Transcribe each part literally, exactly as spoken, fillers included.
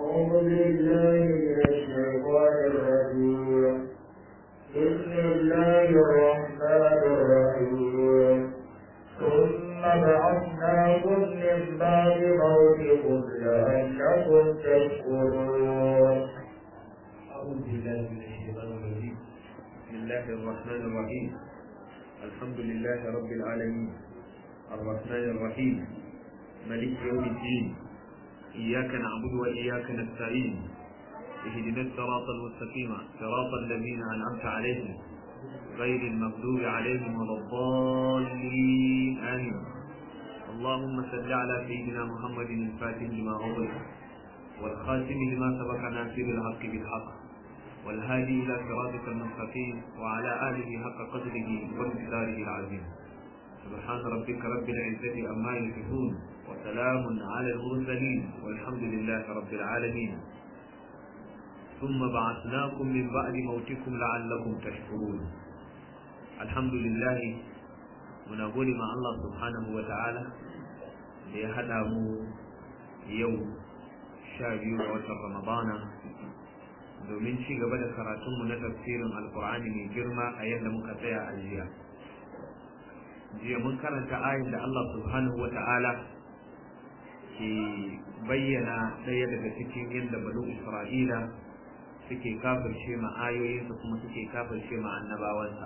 أعوذ بالله من الشيطان الرجيم بسم الله الرحمن الرحيم ثم بعثناكم من بعد موتكم لعلكم تشكرون أعوذ بالله من الشيطان الرجيم بسم الله الرحمن الرحيم الحمد لله رب العالمين الرحمن الرحيم ملك يوم الدين إياك نعبد وإياك نستعين اهدنا الصراط المستقيم صراط الذين أنعمت عليهم غير المغضوب عليهم ولا الضالين آمين اللهم صل على سيدنا محمد الفاتح لما أغلق والخاتم لما سبق ناصر الحق بالحق والهادي إلى صراطك المستقيم وعلى آله حق قدره وامتداره العظيم سبحان ربك رب العزة عما يصفون وسلام على المرسلين والحمد لله رب العالمين ثم بعثناكم من بعد موتكم لعلكم تشكرون الحمد لله ونقول مع الله سبحانه وتعالى ليهدى يوم شابيو وشهر رمضان domin ci gaba da karatunmu na tafsirin alkur'ani mai girma a yadda muka tsaya a jiya jiya mun karanta ayin da Allah subhanahu wa ta'ala ke bayyana ɗaya daga cikin yadda banu isra'ila suke kafirce ma ayoyinsa kuma suke kafirce ma annabawansa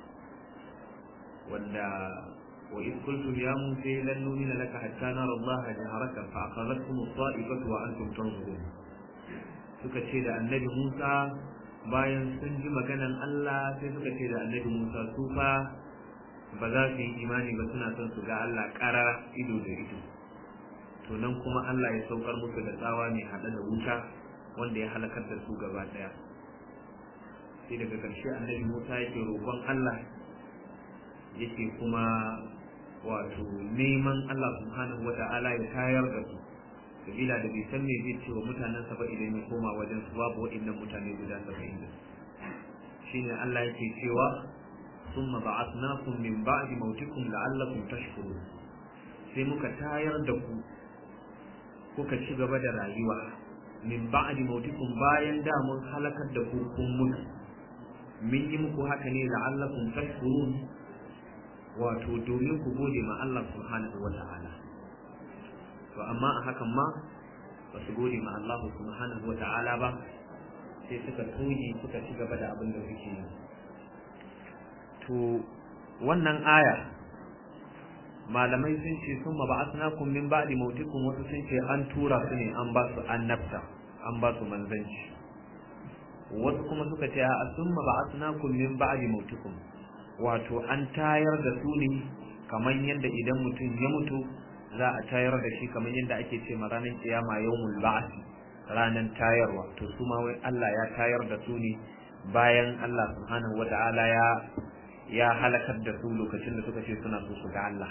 wanda wa in kuntum ya musa lan nu'mina laka hatta nara Allah jaharatan fa akhadhatkum as-sa'ifatu wa antum tanzurun suka ce da annabi Musa bayan sun ji maganan Allah sai suka ce da annabi Musa su fa ba za su yi imani ba suna son su ga Allah ƙarara ido da ido to nan kuma Allah ya saukar musu da tsawa mai haɗe da wuta wanda ya halakar da su gaba ɗaya sai daga ƙarshe annabi Musa yake roƙon Allah yake kuma wato neman Allah subhanahu wata'ala ya tayar da su kabila da bai san me zai ce wa mutanensa ba idan ya koma wajen su babu waɗannan mutane guda saba'in da shine Allah yake cewa summa ba'athnakum min ba'di mautikum la'allakum tashkurun sai muka tayar da ku kuka ci gaba da rayuwa min ba'di mautikum bayan da mun halakar da ku kun mutu mun yi muku haka ne la'allakum tashkurun wato domin ku gode ma Allah subhanahu wa ta'ala to amma a hakan ma ba su gode ma Allah subhanahu wa ta'ala ba sai suka toge suka ci gaba da abin da suke yi to wannan aya malamai sun ce sun ba'athnakum min ba'di mautikum wasu sun ce an tura su ne an ba su annabta an ba su manzanci wasu kuma suka ce a sun ba'athnakum min ba'di mautikum wato an tayar da su ne kamar yadda idan mutum ya mutu za a tayar da shi kamar yadda ake ce ma ranar kiyama yawmul ba'th ranar tayarwa to su ma wai Allah ya tayar da su ne bayan Allah subhanahu wata'ala ya ya halakar da su lokacin da suka ce suna so su ga Allah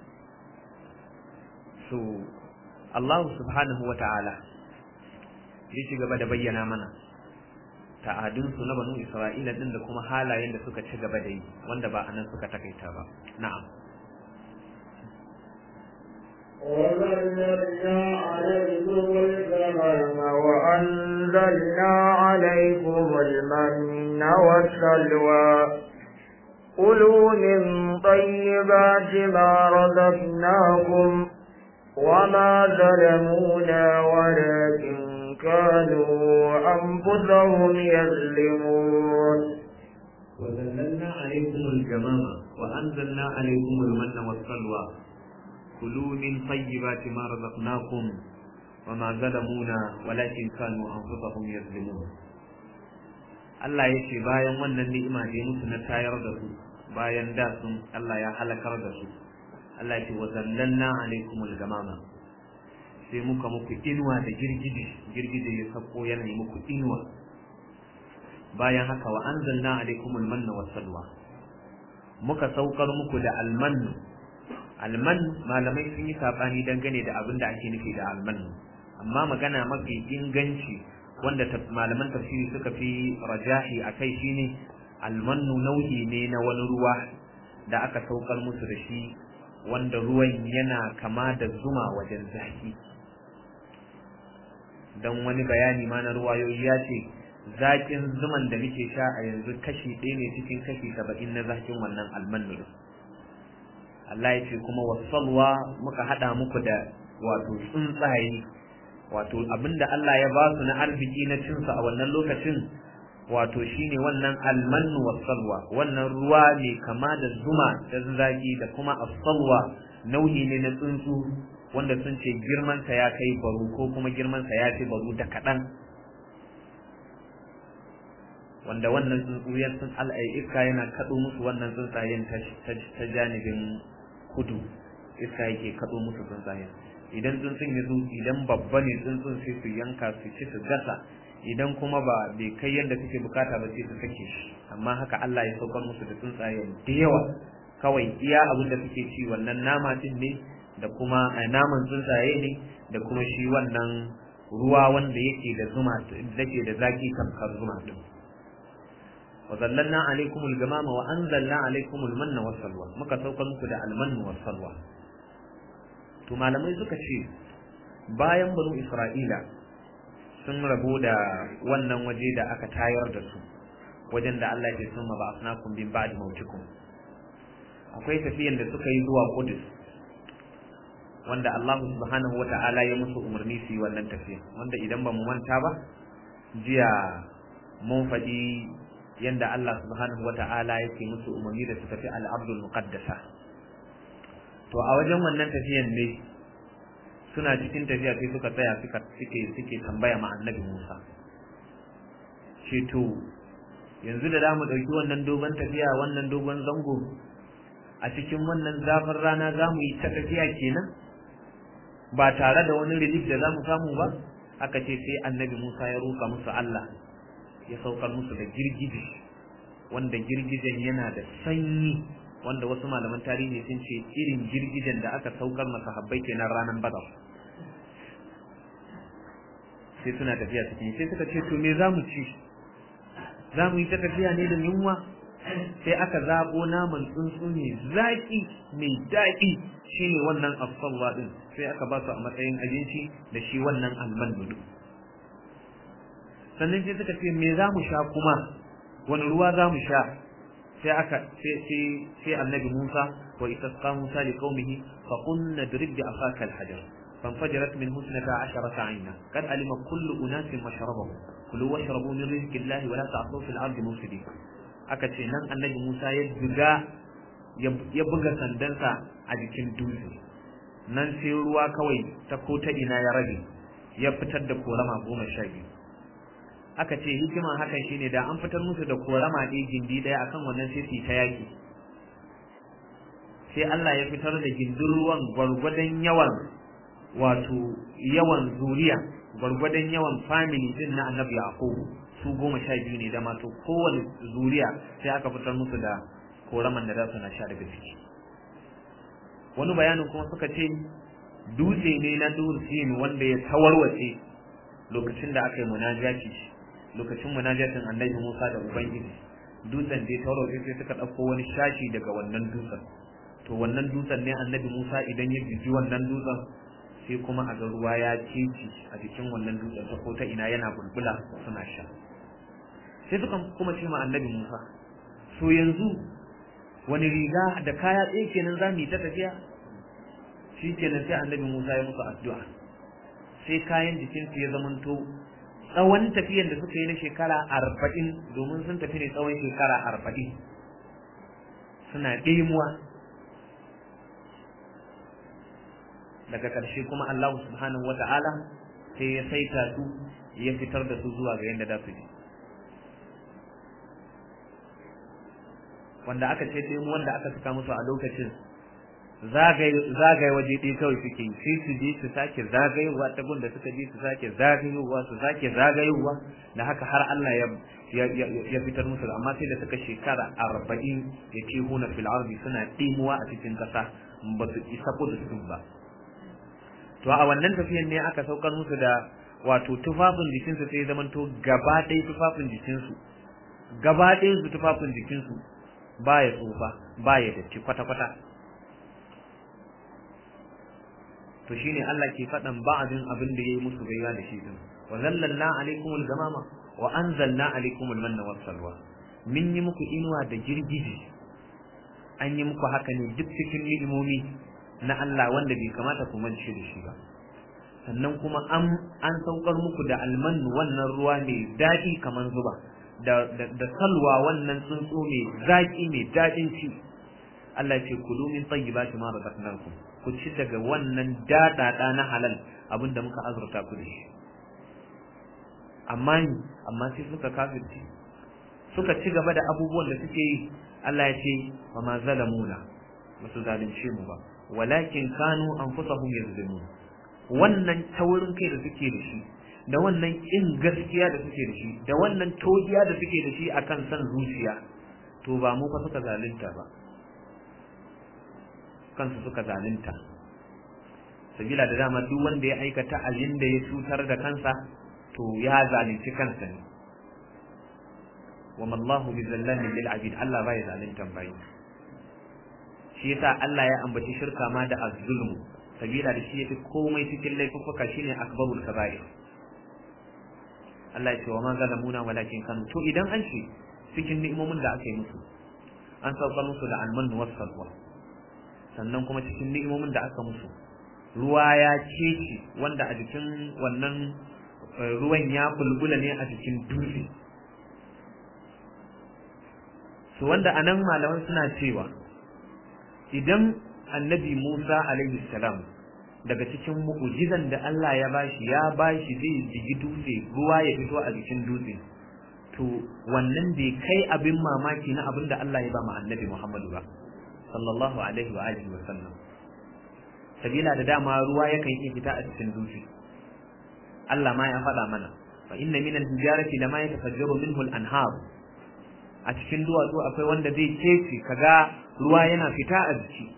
so Allah subhanahu wata'ala ya ci gaba da bayyana mana ta'adun su na banu Isra'ila din da kuma halayen da suka ci gaba da yi wanda ba anan suka takaita ba na'am وَظَلَّلْنَا عَلَيْكُمُ الْغَمَامَ وَأَنزَلْنَا عَلَيْكُمُ الْمَنَّ وَالسَّلْوَىٰ كُلُوا مِن طَيِّبَاتِ مَا رَزَقْنَاكُمْ وَمَا ظَلَمُونَا وَلَٰكِن كَانُوا أَنفُسَهُمْ يَظْلِمُونَ وَظَلَّلْنَا عَلَيْكُمُ الْغَمَامَ وَأَنزَلْنَا عَلَيْكُمُ الْمَنَّ وَالسَّلْوَىٰ كلوا من طيبات ما رزقناكم وما ظلمونا ولكن كانوا أنفسهم يظلمون Allah ya ce bayan wannan ni'ima da ya musu na tayar da su bayan da sun Allah ya halakar da su Allah ya ce wa zallalna alaikumul gamama sai muka muku inuwa da girgije girgije ya sako yana yi muku inuwa bayan haka wa anzalna alaikumul manna wassalwa muka saukar muku da almannu alman malamai sun yi sabani dangane da abin da ake nufi da alman amma magana mafi inganci wanda malaman tafsiri suka fi rajahi akai shine almannu nau'i ne na wani ruwa da aka saukar musu da shi wanda ruwan yana kama da zuma wajen zaki dan wani bayani ma na ruwayoyi ya ce zakin zuman da muke sha a yanzu kashi ɗaya ne cikin kashi saba'in na zakin wannan almannu. Allah ya ce kuma wasalwa muka hada muku da wato tsuntsaye, wato abinda Allah ya ba su na arziki na cinsu a wannan lokacin wato shine wannan almannu wasalwa, wannan ruwa ne kama da zuma da zaki da kuma asalwa nau'i ne na tsuntsu wanda sun ce girman sa ya kai baro ko kuma girman sa ya fi baro da kadan, wanda wannan tsuntsuyen sun al'ai iska yana kado musu wannan tsuntsayen ta janibin kudu, iska yake kado musu tsuntsayen. Idan tsuntsun ya zo idan babba ne tsuntsun sai su yanka su ci su gasa, idan kuma ba bai kai yadda suke bukata ba sai su sake shi. Amma haka Allah ya saukar musu da tsuntsayen da yawa, kawai iya abin da suke ci wannan nama din ne da kuma naman tsuntsaye ne da kuma shi wannan ruwa wanda yake da zuma yake da zaki tamkar zuma din. wa zallalna alaikumul gamama wa anzalna alaikumul manna wassalwa, muka saukar muku da almannu wassalwa. To malamai suka ce bayan banu Isra'ila sun rabu da wannan waje da aka tayar da su, wajen da Allah ya summa ba'athnakum bin ba'di mautikum, akwai tafiyan da suka yi zuwa Qudus wanda Allah subhanahu wata'ala ya musu umarni su yi wannan tafiya, wanda idan ba mu manta ba jiya mun faɗi yanda Allah subhanahu wata'ala yake musu umarni da su tafi al-Ardul Muqaddasa. To a wajen wannan tafiyan ne suna cikin tafiya sai suka tsaya suka suke suke tambaya ma Annabi Musa, ce to yanzu da zamu dauki wannan dogon tafiya wannan dogon zango a cikin wannan zafin rana zamu yi ta tafiya kenan ba tare da wani relief da zamu samu ba? Aka ce sai Annabi Musa ya roka musu Allah ya saukar musu da girgije, wanda girgijen yana da sanyi, wanda wasu malaman tarihi sun ce irin girgijen da aka saukar masa habbai kenan ranar Badar. Sai suna tafiya cikin sai suka ce to me zamu ci? Zamu yi ta tafiya ne da yunwa? Sai aka zabo naman tsuntsu ne zaki mai daɗi shine wannan afsalwa din, sai aka ba su a matsayin abinci da shi wannan almandu. Sannan sai suka ce me zamu sha kuma? Wani ruwa zamu sha? sai aka sai sai annabi Musa wa istasqa Musa li qaumihi fa qulna drib bi afaka al-hajar fanfajarat min husnata asharata ayna kad alima kullu unasin mashrabahum kulu washrabu min rizqi Allah wa la ta'thu fil ardi mufsidin. Aka ce nan annabi Musa ya buga ya buga sandansa a jikin dutse, nan sai ruwa kawai ta ko ta ina ya rage ya fitar da korama goma sha biyu. Aka ce hikiman hakan shine da an fitar musu da korama ɗaya gindi ɗaya akan wannan sai su ta yaki, sai Allah ya fitar da gindin ruwan gwargwadon yawan wato yawan zuriya, gwargwadon yawan family din na Annabi Yaqub su goma sha biyu ne da mato kowane zuriya sai aka fitar musu da koraman da za su na sha daga ciki. Wani bayanin kuma suka ce dutse ne na Dursin wanda ya tawarwace lokacin da aka yi munajati, lokacin munajatin Annabi Musa da Ubangiji, dutsen da ya tawarwace sai suka ɗauko wani shashi daga wannan dutsen. To wannan dutsen ne Annabi Musa idan ya biji wannan dutsen sai kuma a ga ruwa ya ceci a jikin wannan dutsen ta ko ta ina yana bulbula suna sha. Sai suka kuma ce ma Annabi Musa, so yanzu wani riga da kaya tsaye kenan za mu yi ta tafiya? Shi kenan sai Annabi Musa ya musu addu'a, sai kayan jikinsu ya zamanto tsawon tafiyan da suka yi na shekara arba'in, domin sun tafi ne tsawon shekara arba'in suna ɗemuwa. Daga ƙarshe kuma Allah subhanahu wata'ala sai ya saita su ya fitar da su zuwa ga yadda za su je. Wanda aka ce ɗemu wanda aka saka musu a lokacin zagaye waje ɗaya kawai suke yi, sai su je su sake zagayowa ta gun da suka je su sake zagayowa su sake zagayowa, da haka har Allah ya ya fitar musu. Amma sai da suka shekara arba'in ya ce huna fil ardi suna ɗimuwa a cikin ƙasa ba su isa Kudus ba. To a wannan tafiyan ne aka saukar musu da wato tufafin jikinsu sai zamanto gaba ɗaya tufafin jikinsu gaba ɗaya su tufafin jikinsu baya tsufa baya datti kwata-kwata. To shine Allah ke faɗan ba'adin abin da yayi musu baiwa da shi din, wa zallalna alaikumul gamama wa anzalna alaikumul manna wassalwa min yi muku inuwa da girgije an yi muku haka ne duk cikin ni'imomi na Allah wanda bai kamata ku mance da shi ba sannan kuma an an saukar muku da alman wannan ruwa mai daɗi kamar zuba da da salwa wannan tsuntsu mai zaki mai daɗin ci Allah ce kulu min tayyibati ma razaqnakum ku ci daga wannan dadada na halal abinda muka azurta ku da shi amma amma sai suka kafirci suka ci gaba da abubuwan da suke yi Allah ya ce wa ma zalamuna musu zalunce mu ba walakin kanu anfusahum yazlimun wannan taurin kai da suke da shi da wannan kin gaskiya da suke da shi da wannan togiya da suke da shi akan san zuciya to ba mu fa suka zalunta ba kansu suka zalunta sabila da dama duk wanda ya aikata abin da ya cutar da kansa to ya zalunci kansa ne wa mallahu bizallamin lil abid Allah bai zaluntan bai shi yasa Allah ya ambaci shirka ma da az-zulm sabila da shi yafi komai cikin laifuka shine akbarul kaba'ir Allah ya ce wa ma zalamuna walakin kanu to idan an ce cikin ni'imomin da aka yi musu an saukar musu da alman wassalwa sannan kuma cikin ni'imomin da aka musu ruwa ya kece wanda a jikin wannan ruwan ya bulbula ne a jikin dutse su wanda anan malaman suna cewa idan annabi Musa alaihi salam daga cikin mu'jizan da Allah ya bashi ya bashi zai jigi dutse ruwa ya fito a jikin dutse to wannan bai kai abin mamaki na abin da Allah ya ba mu annabi Muhammadu ba sallallahu alaihi wa alihi wa sallam sabila da dama ruwa yakan iya fita a cikin dutse Allah ma ya faɗa mana fa inna min al-hijarati lama yatafajjaru minhu al-anhar a cikin duwatsu akwai wanda zai kece kaga ruwa yana fita a jiki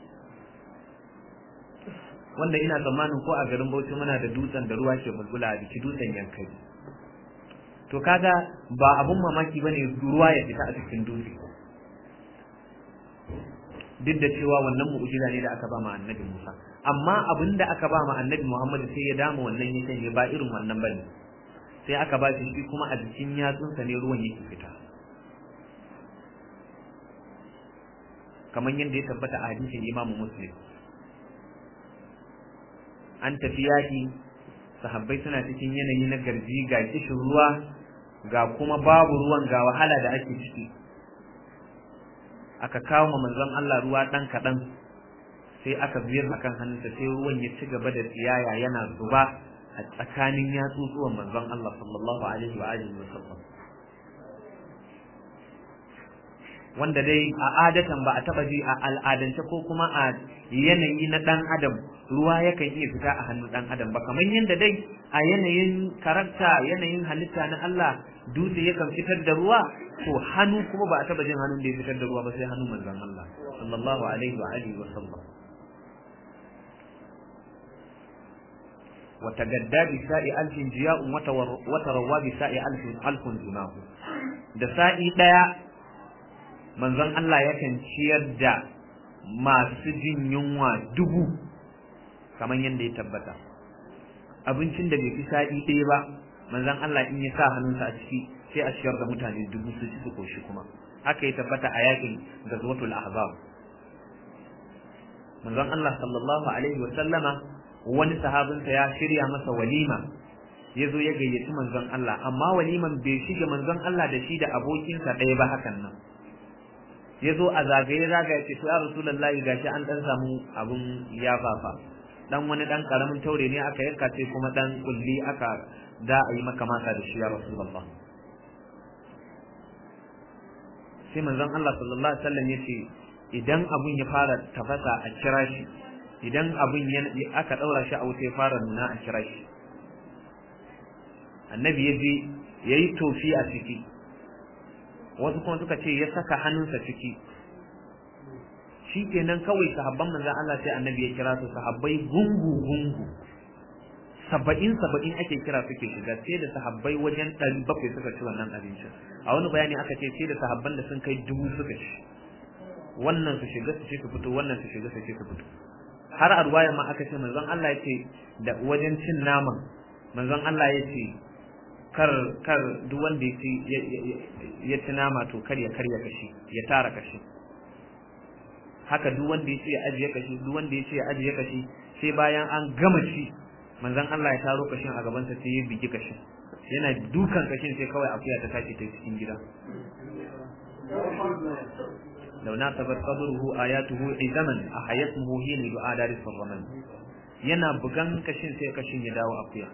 wanda ina tsammanin ko a garin Bauchi muna da dutsen da ruwa ke bulbula a jiki dutsen Yankari to kaga ba abun mamaki bane ruwa ya fita a cikin dutse duk da cewa wannan mu'jiza ne da aka ba ma annabi Musa amma abinda aka ba ma annabi Muhammad sai ya dama wannan yake ne ba irin wannan bane sai aka ba shi shi kuma a jikin yatsunsa ne ruwan yake fita kamar yadda ya tabbata a hadisin Imam Muslim an tafi yaki sahabbai suna cikin yanayi na garji ga kishin ruwa ga kuma babu ruwan ga wahala da ake ciki aka kawo manzon Allah ruwa dan kadan sai aka biyar akan hannunsa sai ruwan ya ci gaba da tsiyaya yana zuba a tsakanin yatsutsuwan manzon Allah sallallahu alaihi wa alihi wasallam wanda dai a adatan ba a taba ji a al'adance ko kuma a yanayi na dan adam ruwa yakan iya fita a hannun dan adam ba kamar yanda dai a yanayin karakta yanayin halitta na Allah dutse yakan fitar da ruwa to hannu kuma ba a taba jin hannun da ya fitar da ruwa ba sai hannun manzon Allah sallallahu alaihi wa alihi wa sallam wa tagadda bi sa'i alfin jiya'un wa tarawwa bi sa'i alfin alfun junahu da sa'i daya manzon Allah yakan ciyar da masu jin yunwa dubu kamar yadda ya tabbata abincin da bai fi sa'i ɗaya ba manzon Allah in ya sa hannunsa a ciki sai a ciyar da mutane dubu su ci su koshi kuma haka ya tabbata a yakin gazwatul ahzab manzon Allah sallallahu alaihi wa sallama wani sahabinsa ya shirya masa walima ya zo ya gayyaci manzon Allah amma waliman bai shiga manzon Allah da shi da abokinsa ɗaya ba hakan nan ya zo a zagaye zagaye ce to ya rasulullahi gashi an dan samu abun ya fafa dan wani dan karamin taure ne aka yanka ce kuma dan kulli aka da a yi maka masa da shi ya rasulullah sai manzon Allah sallallahu alaihi wasallam yace idan abun ya fara tafasa a kira shi idan abun ya aka daura shi a wuta ya fara nuna a kira shi annabi yaje yayi tofi a ciki wasu kuma suka ce ya saka hannunsa ciki shi kenan kawai sahabban manzon Allah sai annabi ya kira su sahabbai gungu gungu saba'in saba'in ake kira suke shiga sai da sahabbai wajen ɗari bakwai suka ci wannan abincin a wani bayani aka ce sai da sahabban da sun kai dubu suka ci wannan su shiga su ce su fito wannan su shiga su ce su fito har a ruwayar ma aka ce manzon Allah ya ce da wajen cin naman manzon Allah ya ce kar kar duk wanda ya ya ci nama to kar ya karya kashi ya tara kashi haka duk wanda ya ce ya ajiye kashi duk wanda ya ce ya ajiye kashi sai bayan an gama ci manzon Allah ya taro kashin a gaban sa sai ya bigi kashin yana dukan kashin sai kawai akuya ta tashi ta cikin gida law nasabat qabruhu ayatuhu izaman ahayatuhu hina du'a daris farman yana bugan kashin sai kashin ya dawo akuya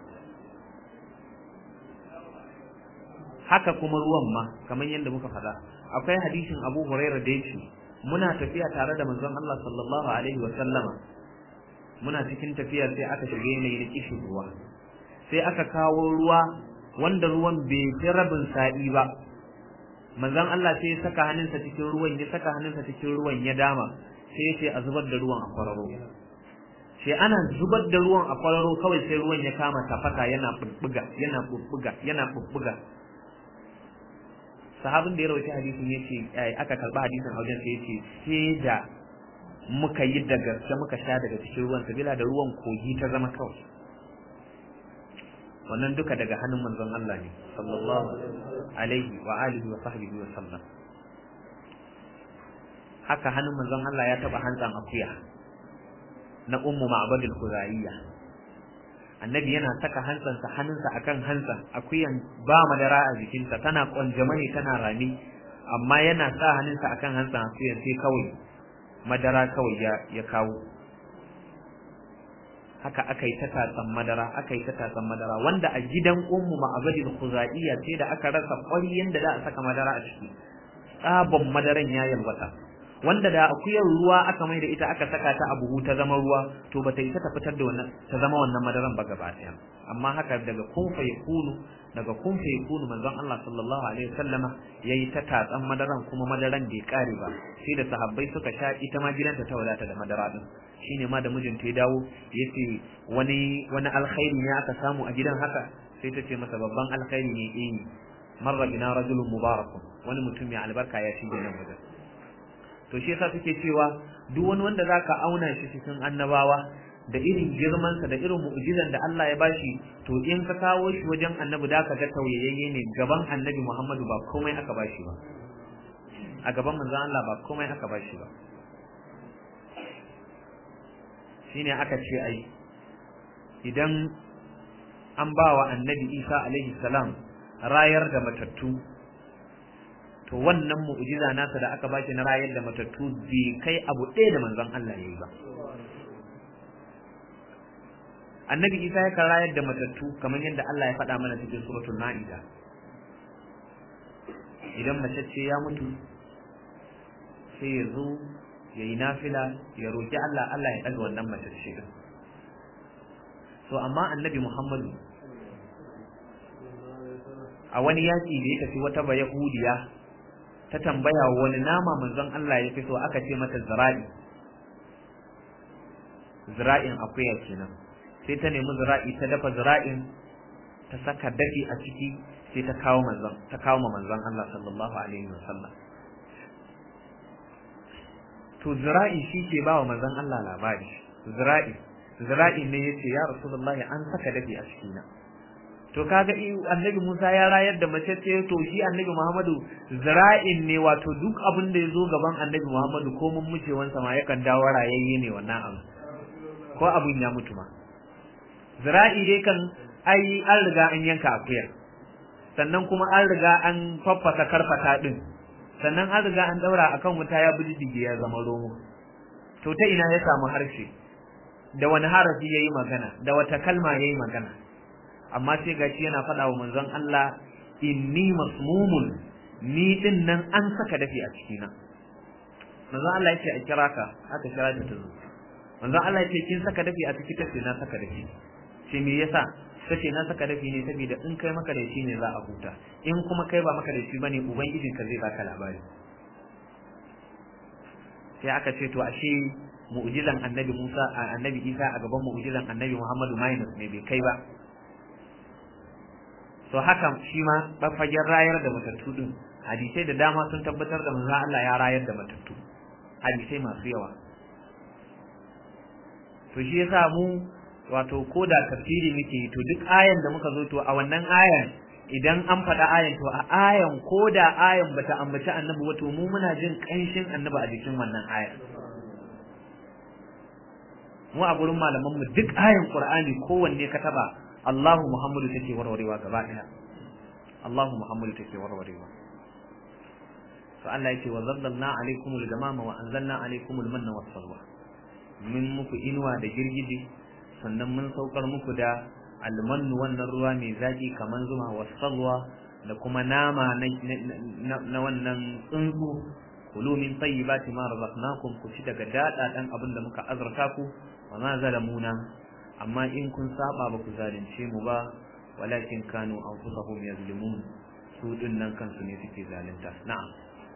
haka kuma ruwan ma kamar yadda muka faɗa akwai hadisin Abu Hurairah da yake muna tafiya tare da manzon Allah sallallahu alaihi wa sallama muna cikin tafiyar sai aka shige yanayi na kishin ruwa sai aka kawo ruwa wanda ruwan bai fi rabin sa'i ba manzon Allah sai ya saka hannunsa cikin ruwan ya saka hannunsa cikin ruwan ya dama sai ya ce a zubar da ruwan a kwararo sai ana zubar da ruwan a kwararo kawai sai ruwan ya kama tafasa yana bubbuga yana bubbuga yana bubbuga sahabin da ya rawaita hadisin yace aka karba hadisin a wajen sai yace sai da muka yi da gaske muka sha daga cikin ruwan sabila da ruwan kogi ta zama kawai wannan duka daga hannun manzon Allah ne sallallahu alaihi wa alihi wa sahbihi wa sallam haka hannun manzon Allah ya taba hantsan akuya na ummu ma'badul khuzaiya annabi yana saka hantsansa hannunsa akan hantsan akuyan ba madara a jikinta tana kwanjamani tana rami amma yana sa hannunsa akan hantsan akuyan sai kawai madara kawai ya ya kawo haka akai ta tatsan madara akai ta tatsan madara wanda a gidan ummu ma'badul khuzaiya sai da aka rasa ƙwariyan da za a saka madara a ciki tsabon madaran ya yalwata wanda da akuyar ruwa aka mai da ita aka saka ta a buhu ta zama ruwa to bata isa ta fitar da wannan ta zama wannan madaran ba gaba ɗaya amma haka daga kun fa yakunu daga kun fa yakunu manzon Allah sallallahu alaihi wasallama yayi ta tatsan madaran kuma madaran bai kare ba sai da sahabbai suka sha ita ma gidanta ta wadata da madara din shine ma da mijinta ya dawo yace wani wani alkhairi ne aka samu a gidan haka sai ta ce masa babban alkhairi ne eh marra bina rajulun mubarakun wani mutum mai albarka ya shige nan wajen to shi yasa suke cewa duk wani wanda zaka auna shi cikin annabawa da irin girman sa da irin mu'jizan da Allah ya bashi to in ka kawo shi wajen annabi da ka ga tauyayye ne gaban annabi Muhammadu ba komai aka bashi ba a gaban manzon Allah ba komai aka bashi ba shine aka ce ai idan an bawa annabi Isa alaihi salam rayar da matattu to wannan mu'jiza nasa da aka bashi na rayar da matattu bai kai abu ɗaya da manzon Allah yayi ba annabi Isa ya kan rayar da matattu kamar yadda Allah ya faɗa mana cikin suratul Maida idan mace ce ya mutu sai ya zo yayi nafila ya roki Allah Allah ya daga wannan mace ce din so amma annabi Muhammadu a wani yaki da ya tafi wata bayahudiya ta tambaya wani nama manzon Allah ya fito aka ce mata zira'i zira'in akuya kenan sai ta nemi zira'i ta dafa zira'in ta saka dafi a ciki sai ta kawo manzon ta kawo ma manzon Allah sallallahu alaihi wasallam to zira'i shi ke bawa manzon Allah labari zira'i zira'i ne yace ya rasulullahi an saka dafi a cikina to kaga annabi Musa ya rayar da mace ce to shi annabi Muhammadu zira'in ne wato duk abin da yazo gaban annabi Muhammadu ko mun mucewansa ma yakan dawo rayayye ne wannan abu ko abun ya mutu ma zira'i dai kan ai an riga an yanka akuya sannan kuma an riga an faffasa karfata din sannan an riga an daura akan wuta ya bidige ya zama romo to ta ina ya samu harshe da wani harafi yayi magana da wata kalma yayi magana amma sai gashi yana faɗa wa manzon Allah inni masmumun ni din nan an saka dafi a cikina manzon Allah yake a kira ka aka kira ta tazo manzon Allah yake kin saka dafi a cikin tace na saka dafi sai me yasa sace na saka dafi ne saboda in kai maka da shi ne za a huta in kuma kai ba maka da shi bane ubangijin ka zai baka labari sai aka ce to ashe mu'jizan annabi Musa annabi Isa a gaban mu'jizan annabi Muhammadu minus ne bai kai ba to haka shi ma bafagen rayar da matattu din hadisai da dama sun tabbatar da manzo Allah ya rayar da matattu hadisai masu yawa to shi yasa mu wato koda tafsiri muke to duk ayan da muka zo to a wannan ayan idan an faɗa ayan to a ayan ko da ayan bata ambaci annabi wato mu muna jin ƙanshin annabi a jikin wannan aya mu a gurin malaman mu duk ayan Qur'ani kowanne ka taba Allahu Muhammadu take warwarewa gaba daya Allahu Muhammadu take warwarewa to Allah yake wa zallalna alaikumul gamama wa anzalna alaikumul manna was salwa min muku inuwa da girgije sannan mun saukar muku da almannu wannan ruwa mai zaki kaman zuma was salwa da kuma nama na wannan tsuntsu kulu min tayyibati ma razaqnakum ku ci daga dada dan abin da muka azurta ku wa ma zalamuna amma in kun saba ba ku zalunce mu ba walakin kanu anfusahum yazlimun su dinnan kansu ne suke zalunta na'am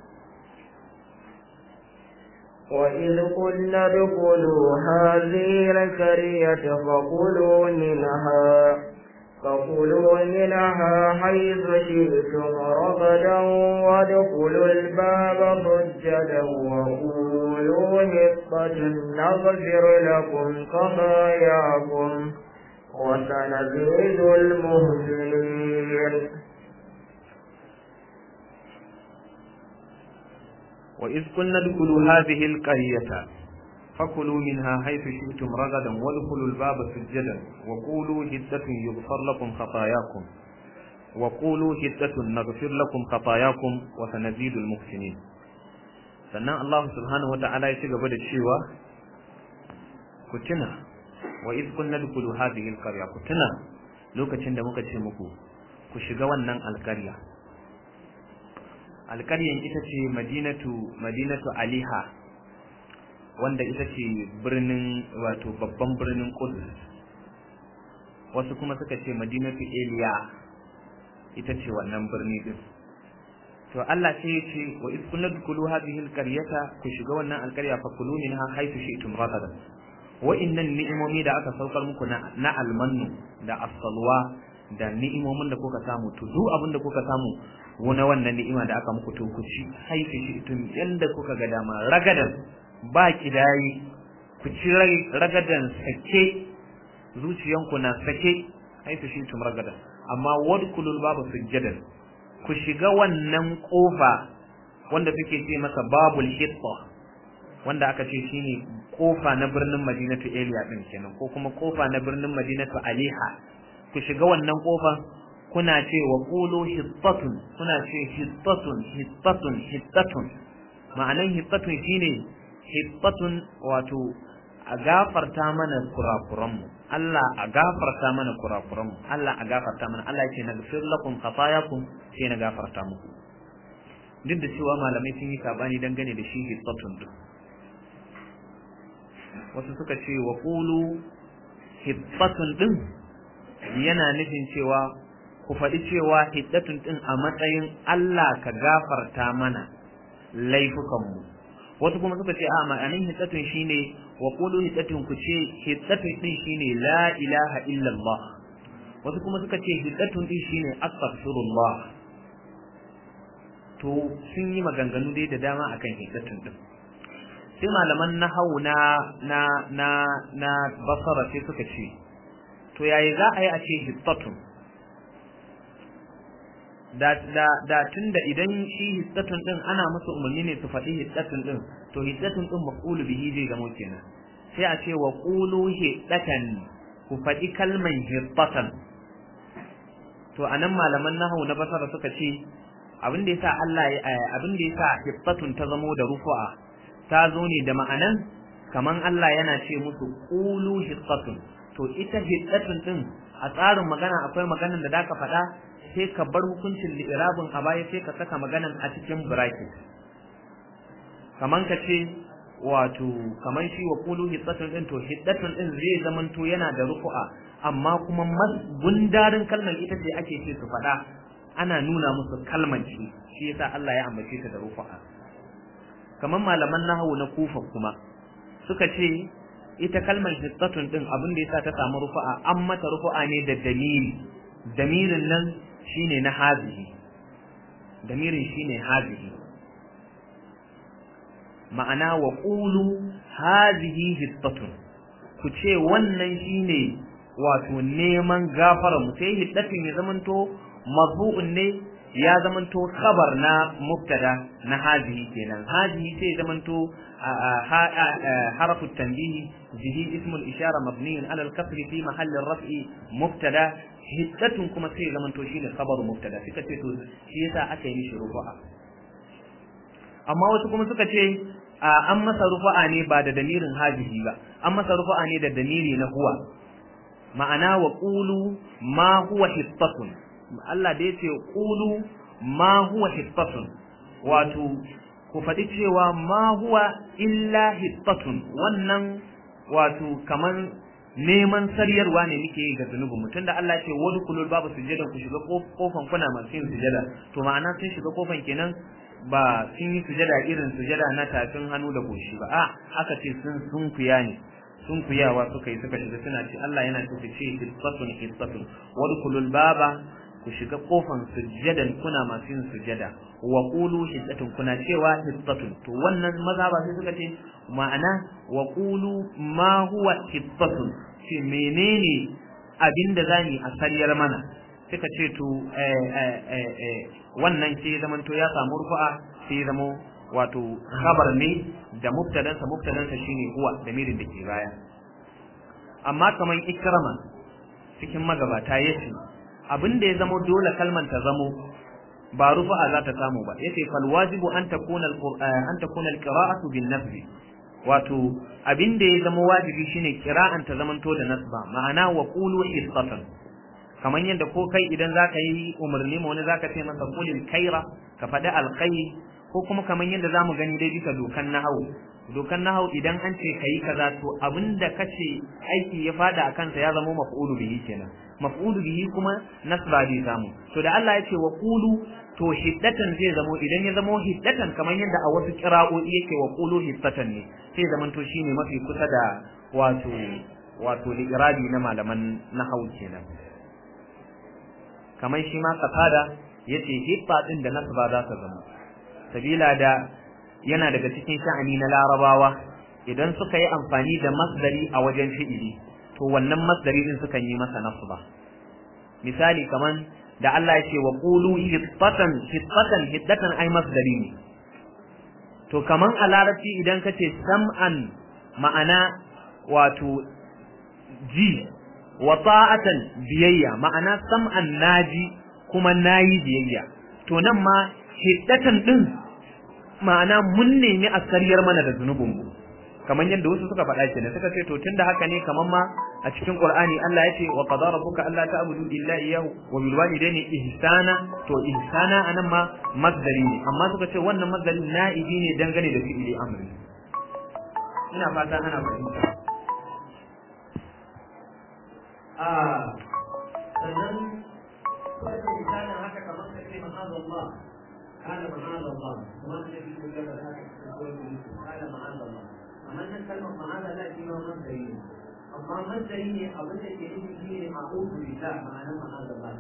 وإذ قلنا ادخلوا هذه القرية فكلوا منها فكلوا منها حيث شئتم رغدا وادخلوا الباب سجدا وقولوا حطة نغفر لكم خطاياكم وسنزيد المحسنين وإذ قلنا ادخلوا هذه القرية فكلوا منها حيث شئتم رغدا وادخلوا الباب سجدا وقولوا حدة يغفر لكم خطاياكم وقولوا حدة نغفر لكم خطاياكم وسنزيد المحسنين sannan Allah subhanahu wata'ala ya ci gaba da cewa ku tuna wa iz kunna dukulu hadhihi alqarya ku tuna lokacin da muka ce muku ku shiga wannan alqarya alqaryan ita ce madinatu madinatu aliha wanda ita ce birnin wato babban birnin Qudus wasu kuma suka ce madinatu Eliya ita ce wannan birni din to Allah sai ya ce wa iz kunna dukulu hadhihi alqaryata ku shiga wannan alqarya fa kulu minha haythu shi'tum ragadan wa innan ni'imomi da aka saukar muku na, na almannu da as-salwa da ni'imomin da kuka samu to duk abin da kuka samu wani wannan ni'ima da aka muku to ku ci haythu shi'tum yanda kuka ga dama ragadan ba kidayi ku ci ragadan sake zuciyanku na sake haythu shi'tum ragadan amma wadkulul babu sujjadan ku shiga wannan kofa wanda suke ce masa babul hitta wanda aka ce shine kofa na birnin Madinatu Eliya din kenan ko kuma kofa na birnin Madinatu Aliha ku shiga wannan kofan kuna ce wa qulu hittatun kuna ce hittatun hittatun hittatun ma'anan hittatun shine hittatun wato a gafarta mana kurakuranmu Allah a gafarta mana kurakuranmu Allah a gafarta mana Allah yake na gafir lakum khatayakum sai na gafarta muku duk da cewa malamai sun yi sabani dangane da shi hittatun din wasu suka ce wa qulu hittatun din yana nufin cewa ku faɗi cewa hittatun din a matsayin Allah ka gafarta mana laifukanmu wasu kuma suka ce a ma'anin hittatun shine wa qulu hittatun ku ce hittatun din shine la ilaha illallah wasu kuma suka ce hittatun din shine astaghfirullah to sun yi maganganu dai da dama akan hittatun din sai malaman nahwu na na na na basara sai suka ce to yayi za a yi a ce hittatun da da da tunda idan shi hiddatun din ana musu umarni ne su faɗi hiddatun din to hiddatun din maqulu bihi zai zama kenan sai a ce wa qulu hiddatan ku faɗi kalman hiddatan to anan malaman nahwu na basara suka ce abin da yasa Allah abin da yasa hiddatun ta zamo da rufu'a ta zo ne da ma'anan kaman Allah yana ce musu qulu hiddatun to ita hiddatun din a tsarin magana akwai maganan da zaka faɗa sai ka bar hukuncin li'irabin a baya sai ka saka maganan a cikin bracket kaman ka ce wato kaman shi wa qulu hiddatun din to hiddatun din zai zaman to yana da rufu'a amma kuma gundarin kalmar ita ce ake ce su faɗa ana nuna musu kalmar shi shi yasa Allah ya ambace ta da rufu'a kaman malaman nahwu na Kufa kuma suka ce ita kalmar hiddatun din abin da yasa ta samu rufu'a an mata rufu'a ne da dalili damirin nan shine na hazihi damirin shine hazihi ma'ana wa qulu hazihi hiddatun ku ce wannan shine wato neman gafara mu sai hiddatun ya zamanto marfu'un ne ya zamanto khabar na mubtada na hazihi kenan hazihi sai zamanto harfu tanbih bihi ismu al-ishara mabni ala al-kasr fi mahall ar-raf'i mubtada hiddatun kuma sai zamanto shine khabaru mubtada suka ce to shi yasa aka yi mishi rufa'a amma wasu kuma suka ce an masa rufa'a ne ba da damirin hazihi ba an masa rufa'a ne da damiri na huwa ma'ana wa qulu ma huwa hittatun Allah da yace qulu ma huwa hittatun wato ku faɗi cewa ma huwa illa hittatun wannan wato kaman neman sariyarwa ne muke yi ga zunubin mutum da Allah ya ce wadu kulul babu sujada ku shiga kofan kuna masu yin sujada to ma'ana sun shiga kofan kenan ba sun yi sujada irin sujada na tafin hannu da goshi ba a aka ce sun sun kuya ne sun kuyawa suka yi suka shiga suna ce Allah yana ce ce hisatun hisatun wadkhulul baba ku shiga kofan sujadan kuna masu yin sujada wa qulu hisatun kuna cewa hisatun to wannan maza ba sai suka ce ma'ana wa qulu ma huwa hisatun ce menene abinda zani a sariyar mana suka ce to wannan ke zaman to ya samu rufa'a sai zamo wato khabar ne da mubtadansa mubtadansa shine huwa damirin da ke baya amma kaman ikrama cikin magabata yace abinda ya zamo dole kalman ta zamo ba rufa'a za ta samu ba yace fal wajibu an takuna alquran an takuna alqira'atu bin nasb wato abinda ya zamo wajibi shine qira'an ta zamanto da nasba ma'ana wa qulu hissatan kaman yadda ko kai idan zaka yi umarni ma wani zaka ce masa qulil khaira ka faɗi alkhairi ko kuma kaman yadda zamu gani dai bisa dokan nahwu dokan nahwu idan an ce kai kaza to abinda kace aiki ya fada akan sa ya zama maf'ulu bihi kenan maf'ulu bihi kuma nasba bi samu to da Allah ya ce wa qulu to hiddatan zai zamo idan ya zamo hiddatan kaman yadda a wasu qira'o'i yake wa qulu hiddatan ne sai zaman to shine mafi kusa da wato wato li'irabi na malaman nahwu kenan kamar shi ma kafada yace hibba din da nasba za ta zama sabila da yana daga cikin sha'ani na larabawa idan suka yi amfani da masdari a wajen fi'ili to wannan masdari din sukan yi masa nasba misali kaman da Allah ya ce wa qulu hibbatan hibbatan hiddatan ay masdari ne to kaman a larabci idan kace sam'an ma'ana wato ji wa ta'atan biyayya ma'ana sam'an naji kuma nayi biyayya to nan ma hiddatan din ma'ana mun nemi a sariyar mana da zunubin mu kamar yadda wasu suka faɗa kenan suka ce to tunda haka ne kamar ma a cikin Qur'ani Allah ya ce wa qadara rabbuka alla ta'budu illa iyyahu wa bil walidayni ihsana to ihsana anan ma masdari ne amma suka ce wannan masdari na'ibi ne dangane da fi'ili amri ina fata ana fahimta ah sannan wannan misalin haka kamar ka ce ma'azallah kana ma'azallah kuma ne bi da haka kana ma'azallah amma nan kalmar ma'aza la shi ma masdari ne amma masdari ne abin da ke nufi shi ne a'udhu billah ma'anar ma'azallah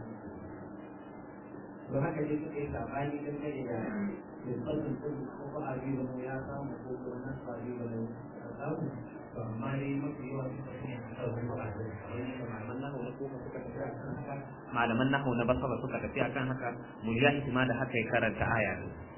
don haka dai suka yi sabani dangane da misalin sun ko ba a biyu mu ya samu ko ko nan ba biyu mu ya samu to amma dai mafi yawa suka ne malaman nahu na kuka suka tafi akan haka malaman nahu na basra suka tafi akan haka mujahid ma da haka ya karanta aya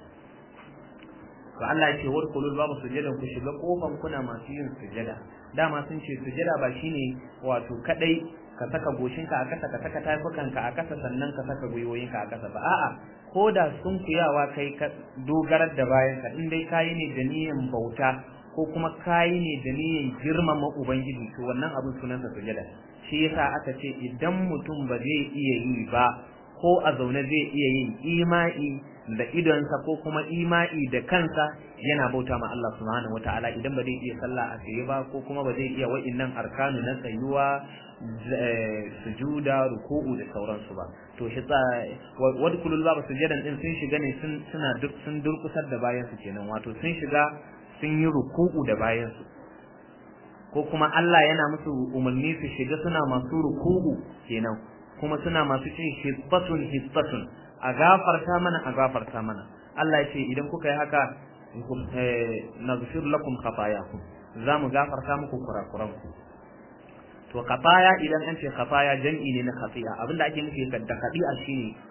to Allah ya ce wadkhulul babu sujadan ku shiga kofan kuna masu yin sujada dama sun ce sujada ba shine wato kadai ka saka goshinka a kasa ka saka tafukanka a kasa sannan ka saka gwiwoyinka a kasa ba a'a ko da sun kuyawa kai ka dogarar da bayanka in dai kayi ne da niyyar bauta ko kuma kayi ne da niyyar girmama ubangiji to wannan abin sunansa sujada shi yasa aka ce idan mutum ba zai iya yi ba ko a zaune zai iya yin imai da idonsa ko kuma imai da kansa yana bauta ma Allah subhanahu wataala idan ba zai iya sallah a tsaye ba ko kuma ba zai iya wa'innan arkanu na tsayuwa sujuda ruku'u da sauransu ba to shi wadkulul baba sujadan din sun shiga ne suna duk sun durkusar da bayan su kenan wato sun shiga sun yi ruku'u da bayan su ko kuma Allah yana musu umarni su shiga suna masu ruku'u kenan kuma suna masu cin hisbatun hisbatun a gafarta mana a gafarta mana Allah ya ce idan kuka yi haka naghfir lakum khatayakum za mu gafarta muku kurakuranku to khataya idan an ce khataya jam'i ne na khati'a abinda ake nufi da khati'a shine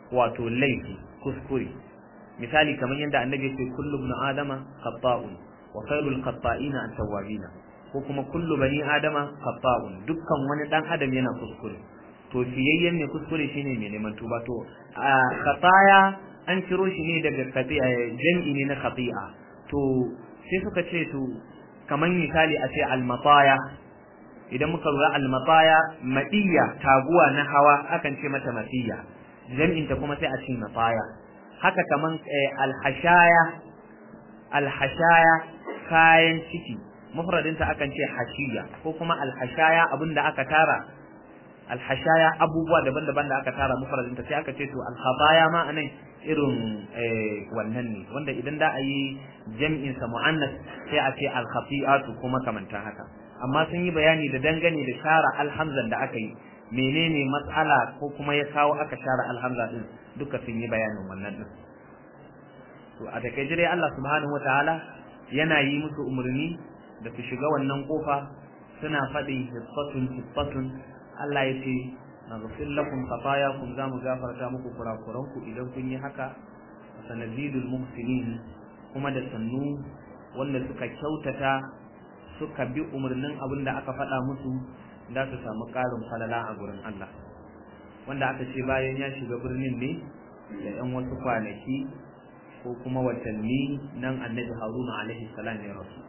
wato laifi kuskure misali kamar yadda annabi ya ce kullu ibn adama khata'un wa khairul khata'ina at-tawwabina ko kuma kullu bani adama khata'un dukkan wani dan adam yana kuskure to fiyayyen ne kuskure shine mai neman tuba to khataya an ciro shi ne daga khati'a jam'i ne na khati'a to sai suka ce to kamar misali a ce al-mataya idan muka lura al-mataya madiya taguwa na hawa akan ce mata matiya jam'in ta kuma sai a ce mataya haka kaman al-hashaya al-hashaya kayan ciki mufradin ta akan ce hashiya ko kuma al-hashaya abinda aka tara al-hashaya abubuwa daban-daban da aka tara mufradin ta sai aka ce to al-khataya ma anan irin wannan ne wanda idan da a yi jam'in sa mu'annas sai a ce al-khati'atu kuma kamanta haka amma sun yi bayani da dangane da shara alhamzan da aka yi menene matsala ko kuma ya kawo aka share alhamza din duka sun yi bayanin wannan din to a take jire Allah subhanahu wataala yana yi musu umarni da su shiga wannan kofa suna faɗi hisfatun hisfatun Allah ya ce naghfir lakum khatayakum zamu gafarta muku kurakuranku idan kun yi haka sanazidul muhsinin kuma da sannu wanda suka kyautata suka bi umarnin abin da aka faɗa musu da su samu ƙarin falala a gurin Allah wanda aka ce bayan ya shiga birnin ne da ɗan wasu kwanaki ko kuma watanni nan annabi haruna alaihi salam ya rasu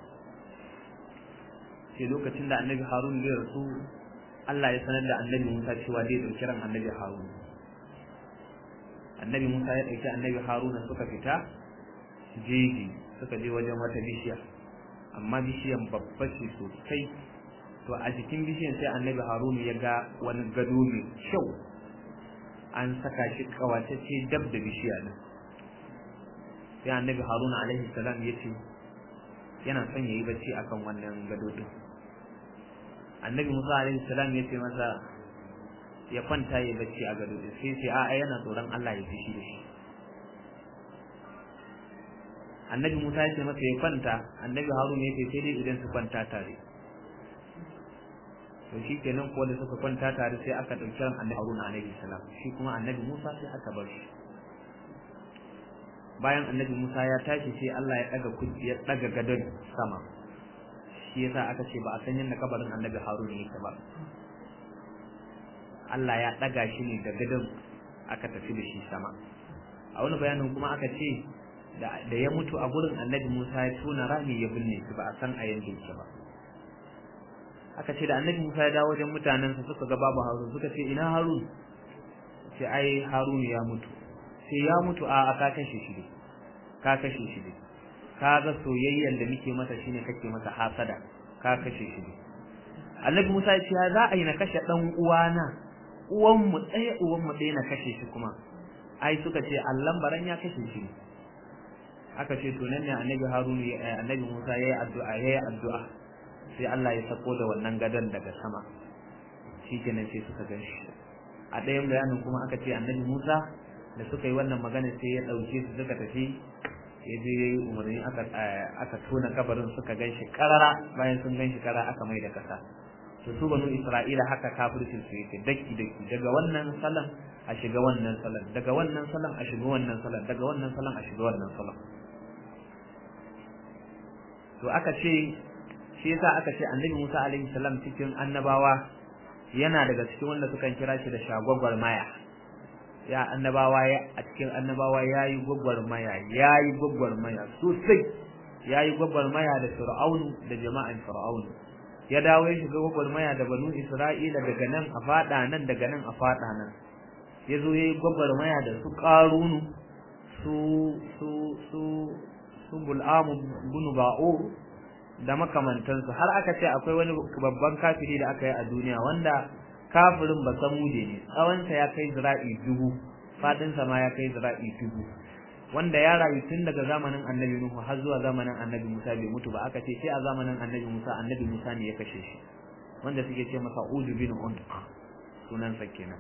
sai lokacin da annabi haruna ya rasu Allah ya sanar da annabi Musa cewa zai ɗauki ran annabi haruna annabi Musa ya ɗauki annabi haruna suka fita jeji suka je wajen wata bishiya amma bishiyan babba ce sosai to a jikin bishiyan sai annabi haruna ya ga wani gado mai kyau an saka shi kawatacce dab da bishiya din sai annabi haruna alaihi salam ya ce yana son ya yi bacci akan wannan gado din annabi musa alaihi salam ya ce masa ya kwanta ya bacci a gado din sai sai a'a yana tsoron Allah ya fishi da shi annabi musa ya ce masa ya kwanta annabi haruna ya ce sai dai idan su kwanta tare to shi kenan ko da suka kwanta tare sai aka ɗauki ran annabi haruna alaihi salam shi kuma annabi musa sai aka bar shi bayan annabi musa ya tashi sai Allah ya daga ya daga gadon sama shi yasa aka ce ba a san yadda kabarin annabi haruna yake ba Allah ya daga shi ne da gadon aka tafi da shi sama a wani bayanin kuma aka ce da ya mutu a gurin annabi musa ya tona rami ya binne shi ba a san a yanda yake ba aka ce da annabi musa ya dawo wajen mutanensa suka ga babu harun suka ce ina harun sai ai harun ya mutu sai ya mutu a ka kashe shi ne ka kashe shi ne ka ga soyayyen da muke masa shine kake masa hasada ka kashe shi ne annabi musa ya ce za a yi na kashe dan uwana uwan mu tsaye uwan mu tsaye na kashe shi kuma ai suka ce Allah baran ya kashe shi aka ce to nan ne annabi harun annabi musa yayi addu'a yayi addu'a sai Allah ya sako da wannan gadon daga sama shikenan sai suka ganshi a ɗayan bayanin kuma aka ce annabi Musa da suka yi wannan magana sai ya ɗauke su suka tafi ya je yayi umarni aka aka tona kabarin suka ganshi karara bayan sun ganshi karara aka mai da kasa to su banu Isra'ila haka kafircin su yake daki daki daga wannan salan a shiga wannan salan daga wannan salan a shiga wannan salan daga wannan salan a shiga wannan salan to aka ce shi yasa aka ce annabi Musa alaihi salam cikin annabawa yana daga cikin wanda suka kira shi da shagwagwar maya ya annabawa ya a cikin annabawa yayi gwagwar maya yayi gwagwar maya sosai yayi gwagwar maya da Fir'aun da jama'an Fir'aun ya dawo ya shiga gwagwar maya da banu Isra'ila daga nan a fada nan daga nan a fada nan yazo yayi gwagwar maya da su Qarunu su su su su Bul'am bin Ba'ur da makamantansu har aka ce akwai wani babban kafiri da aka yi a duniya wanda kafirin ba samude ne tsawonsa ya kai zira'i dubu fadinsa ma ya kai zira'i dubu wanda ya rayu tun daga zamanin annabi Nuhu har zuwa zamanin annabi Musa bai mutu ba aka ce sai a zamanin annabi Musa annabi Musa ne ya kashe shi wanda suke ce masa Udu bin Unq sunansa kenan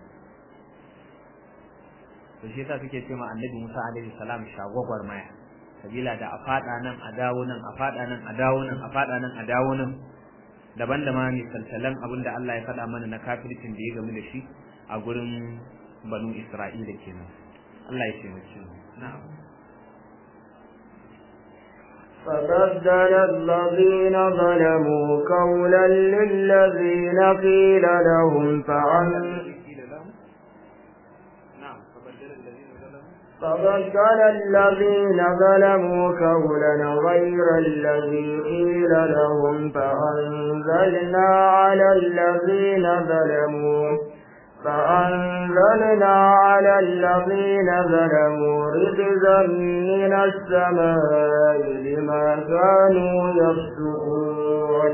to shi yasa suke ce ma annabi Musa alaihi salam shagwagwar maya sabila da a fada nan a dawo nan a fada nan a dawo nan a fada nan a dawo nan daban da ma misaltalan abinda Allah ya faɗa mana na kafircin da ya gamu da shi a gurin banu Isra'ila kenan Allah ya taimake mu na'am فبدل الذين ظلموا قولا للذين قيل لهم فعن فبدل الذين ظلموا قولا غير الذي قيل لهم فأنزلنا على الذين ظلموا فأنزلنا على الذين ظلموا رجزا من السماء بما كانوا يفسقون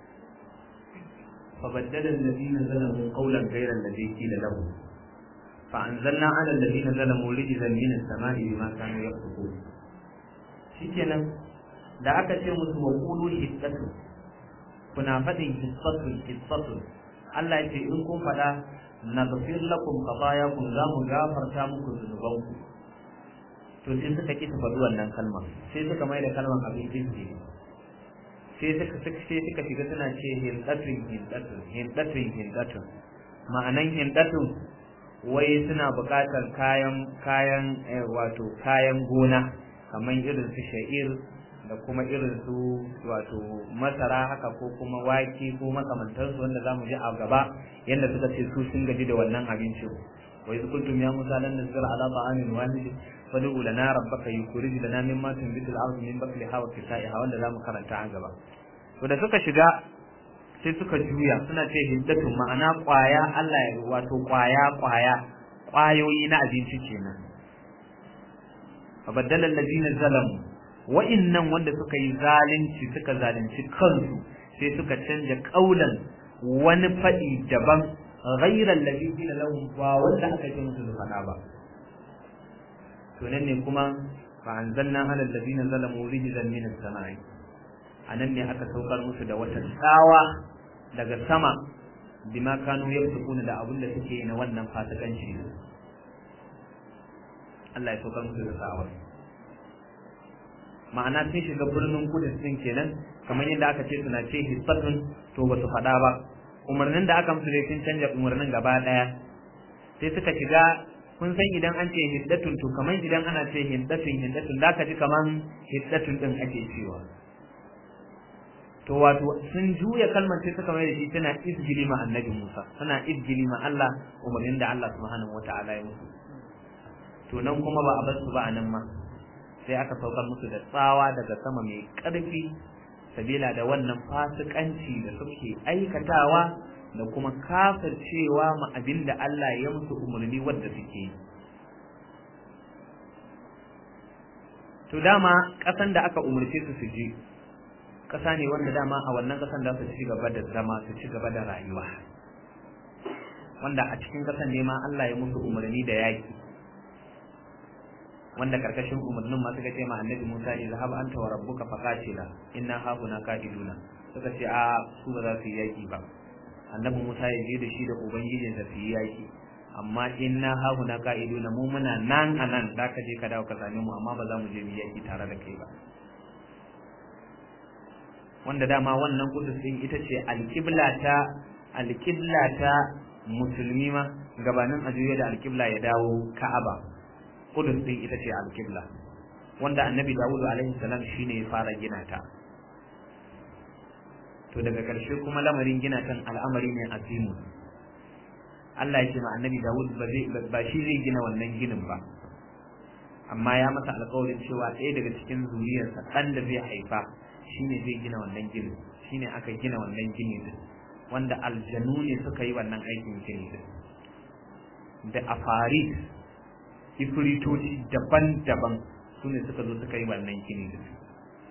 فبدل الذين ظلموا قولا غير الذي قيل لهم فأنزلنا على الذين ظلموا رجزا من السماء بما كانوا يفسقون shikenan da aka ce musu wa qulu hissatu kuna fadin hissatu hissatu Allah ya ce in kun fada naghfir lakum khatayakum za mu gafarta muku zunubanku to sai suka ki faɗi wannan kalma sai suka mai da kalman abin izini sai suka sai suka shiga suna ce hindatun hindatun hindatun hindatun ma'anan hindatun wai suna buƙatar kayan kayan wato kayan gona kamar irin su sha'ir da kuma irin su wato masara haka ko kuma wake ko makamantansu wanda za mu ji a gaba yadda suka ce su sun gaji da wannan abincin wai su kuntum ya musa lan nasira ala ta'amin wahid fad'u lana rabbaka yukhrij lana mimma tunbitu al-ardu min bakliha wa qithaiha wanda za mu karanta a gaba to da suka shiga sai suka juya suna ce hiddatu ma'ana kwaya Allah ya wato kwaya kwaya kwayoyi na abinci kenan fabaddala allazina zalamu wa'innan wanda suka yi zalunci suka zalunci kansu sai suka canja kaulan wani fadi daban ghayra allazi qila lahum wa wanda aka ce musu su fada ba to nan ne kuma fa anzalna ala allazina zalamu rijzan min as-sama'i anan ne aka saukar musu da wata tsawa daga sama bima kanu yafsukuna da abin da suke na wannan fasikanci Allah ya saukar musu da tsawa ma'ana sun shiga birnin kudus din kenan kamar yadda aka ce suna ce hissatun to ba su faɗa ba umarnin da aka musu dai sun canja umarnin gaba ɗaya sai suka shiga kun san idan an ce hiddatun to kamar idan ana ce hiddatun hiddatun za ka ji kamar hiddatun din ake cewa to wato sun juya kalmar sai suka mai da shi tana izgili ma annabi Musa tana izgili ma Allah umarnin da Allah subhanahu wataala ya musu to nan kuma ba a bar su ba a nan ma sai aka saukar musu da tsawa daga sama mai ƙarfi sabila da wannan fasikanci da suke aikatawa da kuma kafircewa ma abin da Allah ya musu umarni wanda suke to dama ƙasan da aka umarce su su je ƙasa ne wanda dama a wannan ƙasan da su ci gaba da zama su ci gaba da rayuwa wanda a cikin ƙasan ne ma Allah ya musu umarni da yaƙi wanda karkashin umarnin ma suka ce ma annabi Musa ne zahab anta wa rabbuka faqatila inna hauna qa'iduna suka ce a su ba za su yi yaki ba annabi Musa ya je da shi da ubangijin sa su yi yaki amma inna hauna qa'iduna mu muna nan anan da ka je ka dawo ka same mu amma ba za mu je mu yaki tare da kai ba wanda dama wannan kudus din ita ce alqibla ta alqibla ta musulmi ma gabanin ajuya da alqibla ya dawo Ka'aba Kudus din ita ce al-Qibla wanda Annabi Dawud alaihi salam shine ya fara gina ta to daga ƙarshe kuma lamarin gina kan al'amari ne azimu Allah ya ce ma Annabi Dawud ba zai ba shi zai gina wannan ginin ba amma ya masa alƙawarin cewa ɗaya daga cikin zuriyarsa ɗan da zai haifa shine zai gina wannan ginin shine aka gina wannan gini din wanda aljanu ne suka yi wannan aikin gini din da afaris ifritoci daban-daban su ne suka zo suka yi wannan gini da su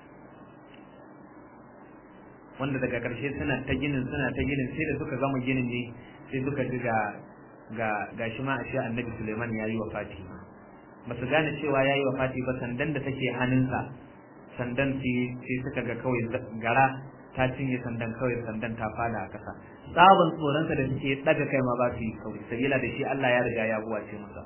wanda daga ƙarshe suna ta ginin suna ta ginin sai da suka gama ginin ne sai suka ji ga ga gashi ma ashe annabi Suleiman ya yi wa Fati ba su gane cewa ya yi wa Fati ba sandan da take hannunsa sandan sai suka ga kawai gara ta cinye sandan kawai sandan ta fada a ƙasa tsabon tsoronsa da suke daga kai ma ba su yi kawai sabila da shi Allah ya riga ya buwace masa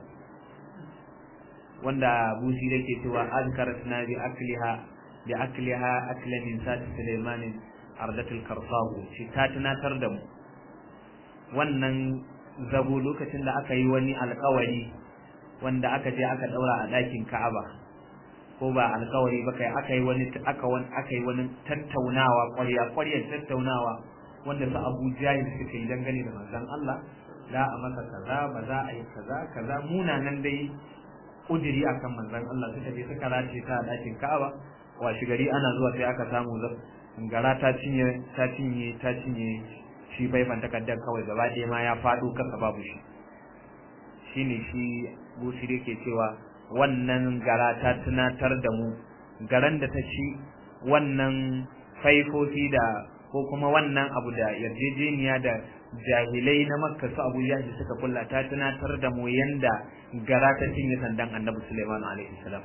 wanda busi yake cewa azkaratna bi akliha bi akliha akla min sati sulaiman ardatul karsabu shi ta tunatar da mu wannan zabo lokacin da aka yi wani alƙawari wanda aka je aka daura a ɗakin Ka'aba ko ba alkawari ba kai aka yi wani aka wani aka yi wani tattaunawa ƙwarya ƙwaryar tattaunawa wanda su Abu Jahil suka yi dangane da manzon Allah za a masa kaza ba za a yi kaza kaza munanan dai kudiri akan manzon Allah suka je suka race ta a ɗakin Ka'aba washi gari ana zuwa sai aka samu gara ta cinye ta cinye ta cinye shi faifan takardar kawai gaba ɗaya ma ya faɗo kasa babu shi shine shi Busiri yake cewa wannan gara ta tunatar da mu garan da ta ci wannan faifofi da ko kuma wannan abu da yarjejeniya da jahilai na Makka su Abu Jahil suka kulla ta tunatar da mu yanda gara ta cinye sandan Annabi Sulaiman alaihi salam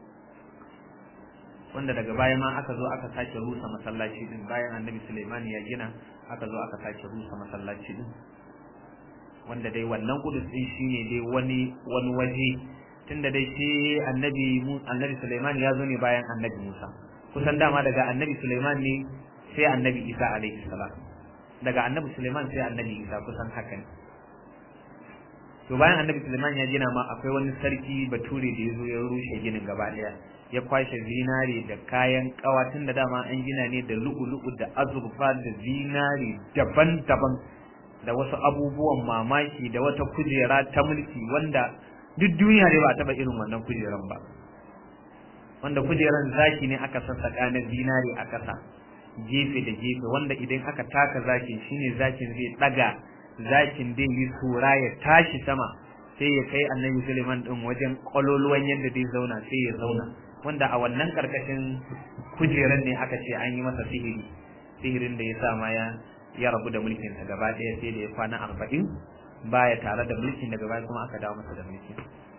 wanda daga baya ma aka zo aka sake rusa masallaci din bayan Annabi Sulaiman ya gina aka zo aka sake rusa masallaci din wanda dai wannan kudus din shine dai wani wani waje tunda dai shi Annabi Annabi Sulaiman ya zo ne bayan Annabi Musa kusan dama daga Annabi Sulaiman ne sai Annabi Isa alaihi salam daga Annabi Sulaiman sai Annabi Isa kusan haka ne to bayan Annabi Sulaiman ya gina ma akwai wani sarki Bature da ya zo ya rushe ginin gaba daya ya kwashe zinare da kayan kawatin da dama an gina ne da lu'ulu'u da azurfa da zinare daban-daban da wasu abubuwan mamaki da wata kujera ta mulki wanda duk duniya ne ba taba irin wannan kujeran ba wanda kujeran zaki ne aka sassaka na zinare a ƙasa gefe da gefe wanda idan aka taka zakin shine zakin zai daga zakin dai yi tura ya tashi sama sai ya kai Annabi Sulaiman din wajen kololuwan yanda dai zauna sai ya zauna wanda a wannan karkashin kujeran ne aka ce an yi masa sihiri sihirin da ya sa ma ya ya rabu da mulkin sa gaba ɗaya sai da ya kwana arba'in baya tare da mulkin daga baya kuma aka dawo masa da mulki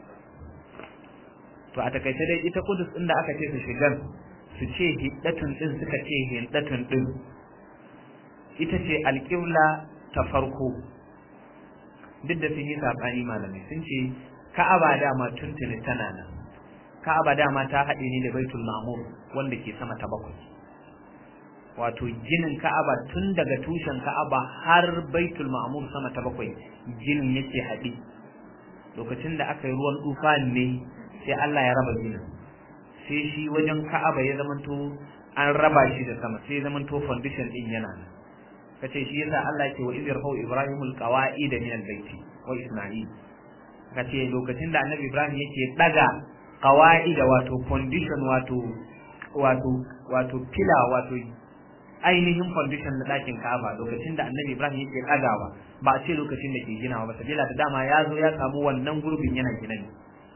to a takaice dai ita Kudus din da aka ce su shigar su ce hiddatun din suka ce hiddatun din ita ce alƙibla ta farko duk da sun yi sabani malamai sun ce Ka'aba dama tuntuni tana nan Ka'aba dama ta haɗe ne da Baitul Ma'mur wanda ke sama ta bakwai wato ginin Ka'aba tun daga tushen Ka'aba har Baitul Ma'mur sama ta bakwai ginin yake haɗe lokacin da aka yi ruwan tufan ne sai Allah ya raba ginin sai shi wajen Ka'aba ya zamanto an raba shi da sama sai ya zamanto foundation din yana nan kace shi yasa Allah ke wa izir fau Ibrahimul qawaid min al-baiti wa Isma'il kace lokacin da Annabi Ibrahim yake daga qawaida wato foundation wato wato wato pillar wato ainihin foundation na dakin Ka'aba lokacin da Annabi Ibrahim yake dagawa ba a ce lokacin da ke ginawa ba sabila da dama ya zo ya samu wannan gurbin yana gina ne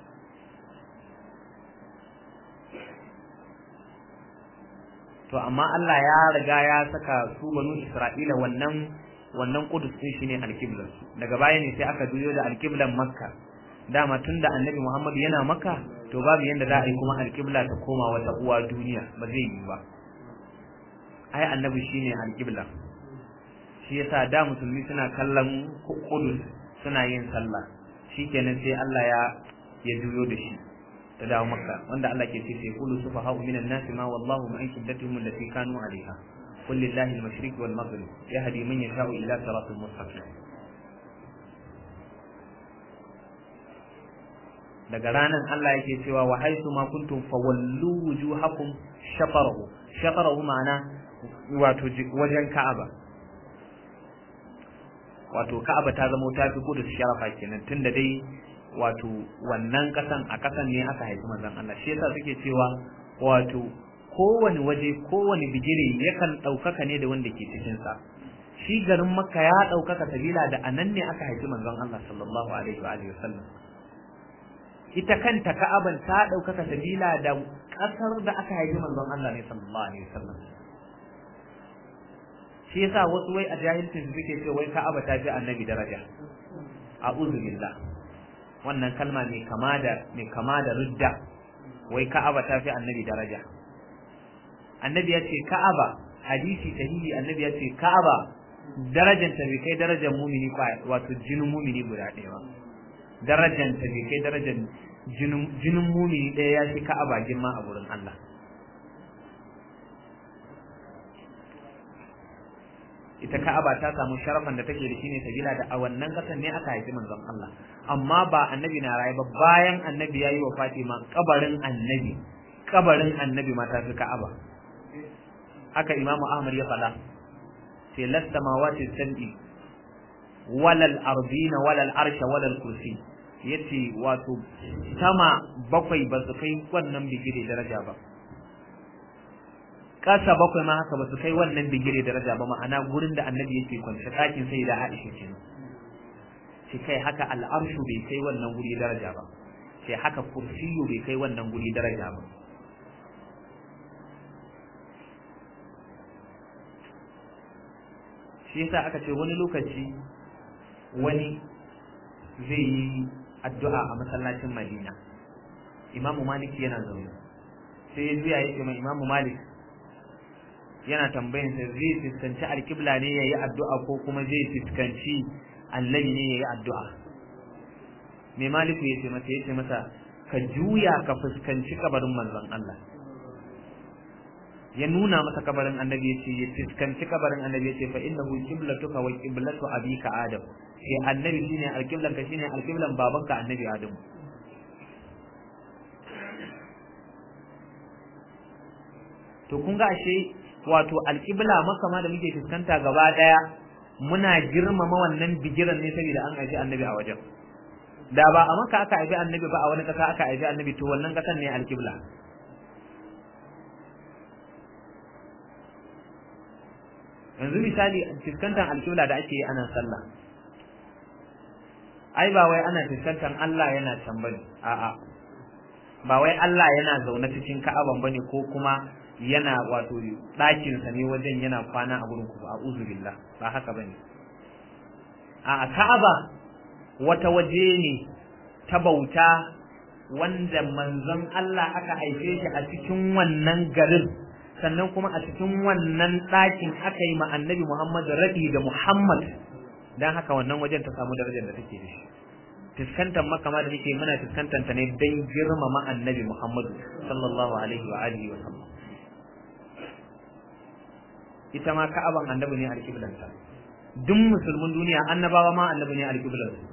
to amma Allah ya riga ya saka su banu Isra'ila wannan wannan Qudus din shine alqiblar daga baya ne sai aka juyo da alqiblan Makka dama tunda Annabi Muhammad yana Makka to babu yanda za a yi kuma alqibla ta koma wata uwa duniya ba zai yi ba ai Annabi shine alqibla shi yasa da musulmi suna kallon Qudus suna yin sallah shikenan sai Allah ya ya juyo da shi ta dawo Makka wanda Allah ke ce sai qulu sufaha'u minan nasi ma wallahu ma ankidatihim allati kanu 'alayha qul lillahi al-mashriq wal maghrib yahdi man yasha'u ila siratal mustaqim daga ranan Allah yake cewa wa haythu ma kuntum fawallu wujuhakum shatarahu shatarahu ma'ana wato wajen Ka'aba wato Ka'aba ta zama ta fi Qudus sharafa kenan tunda dai wato wannan kasan a kasan ne aka haifi manzon Allah shi yasa suke cewa wato kowane waje kowane bigire yakan daukaka ne da wanda ke cikin sa shi garin Makka ya daukaka sabila da anan ne aka haifi manzon Allah sallallahu alaihi wa alihi wasallam ita kanta Ka'aban ta daukaka sabila da kasar da aka haifi manzon Allah ne sallallahu alaihi wasallam shi yasa wasu wai a jahilcin suke cewa wai Ka'aba ta fi annabi daraja a'udhu billah wannan kalma mai kama da mai kama da ridda wai Ka'aba ta fi annabi daraja annabi ya ce Ka'aba hadisi sahihi annabi ya ce Ka'aba darajar ta bai kai darajar mumini wato jinin mumini guda ɗaya ba darajar ta bai kai darajar jinin jinin mumini ɗaya ya shi Ka'aba girma a gurin Allah ita Ka'aba ta samu sharafan da take da shi ne sabila da a wannan kasan ne aka haifi manzon Allah amma ba annabi na raye ba bayan annabi yayi wa Fatima kabarin annabi kabarin annabi ma ta fi Ka'aba haka Imam Ahmad ya faɗa sai las samawati sab'i walal ardina walal arsha walal kursi yace wato sama bakwai ba su kai wannan bigire daraja ba kasa bakwai ma haka ba su kai wannan bigire daraja ba ma'ana gurin da annabi yake kwance ɗakin sai da Aisha kenan shi kai haka al'arshu bai kai wannan guri daraja ba sai haka kursiyu bai kai wannan guri daraja ba shi yasa aka ce wani lokaci wani zai yi addu'a a masallacin Madina Imam Malik yana zaune sai ya juya yake mai Imam Malik yana tambayin sa zai fuskanci alkibla ne yayi addu'a ko kuma zai fuskanci annabi ne yayi addu'a me Maliku yace masa yace masa ka juya ka fuskanci kabarin manzon Allah ya nuna masa kabarin annabi yace ya fuskanci kabarin annabi yace fa innahu qiblatuka wa qiblatu abika adam sai annabi shine alqiblan ka shine alqiblan babanka annabi adam to kun ga ashe wato alqibla maka ma da muke fuskanta gaba daya muna girmama wannan bigiran ne saboda an aje annabi a wajen da ba a maka aka aje annabi ba a wani kasa aka aje annabi to wannan kasan ne alqibla yanzu misali fuskantar alƙibla da ake yi ana sallah ai ba wai ana fuskantar Allah yana can bane a'a ba wai Allah yana zaune cikin Ka'aban bane ko kuma yana wato ɗakin sa ne wajen yana kwana a gurin ku a'udhu billah ba haka bane a'a Ka'aba wata waje ne ta bauta wanda manzon Allah aka haife shi a cikin wannan garin sannan kuma a cikin wannan ɗakin aka yi ma annabi Muhammad rabi da Muhammad dan haka wannan wajen ta samu darajar da take da shi fiskantar Makka ma da take muna fiskantar ta ne dan girmama annabi Muhammad sallallahu alaihi wa alihi wa sallam ita ma Ka'aban annabi ne alƙiblanta duk musulmin duniya annabawa ma annabi ne alƙiblansu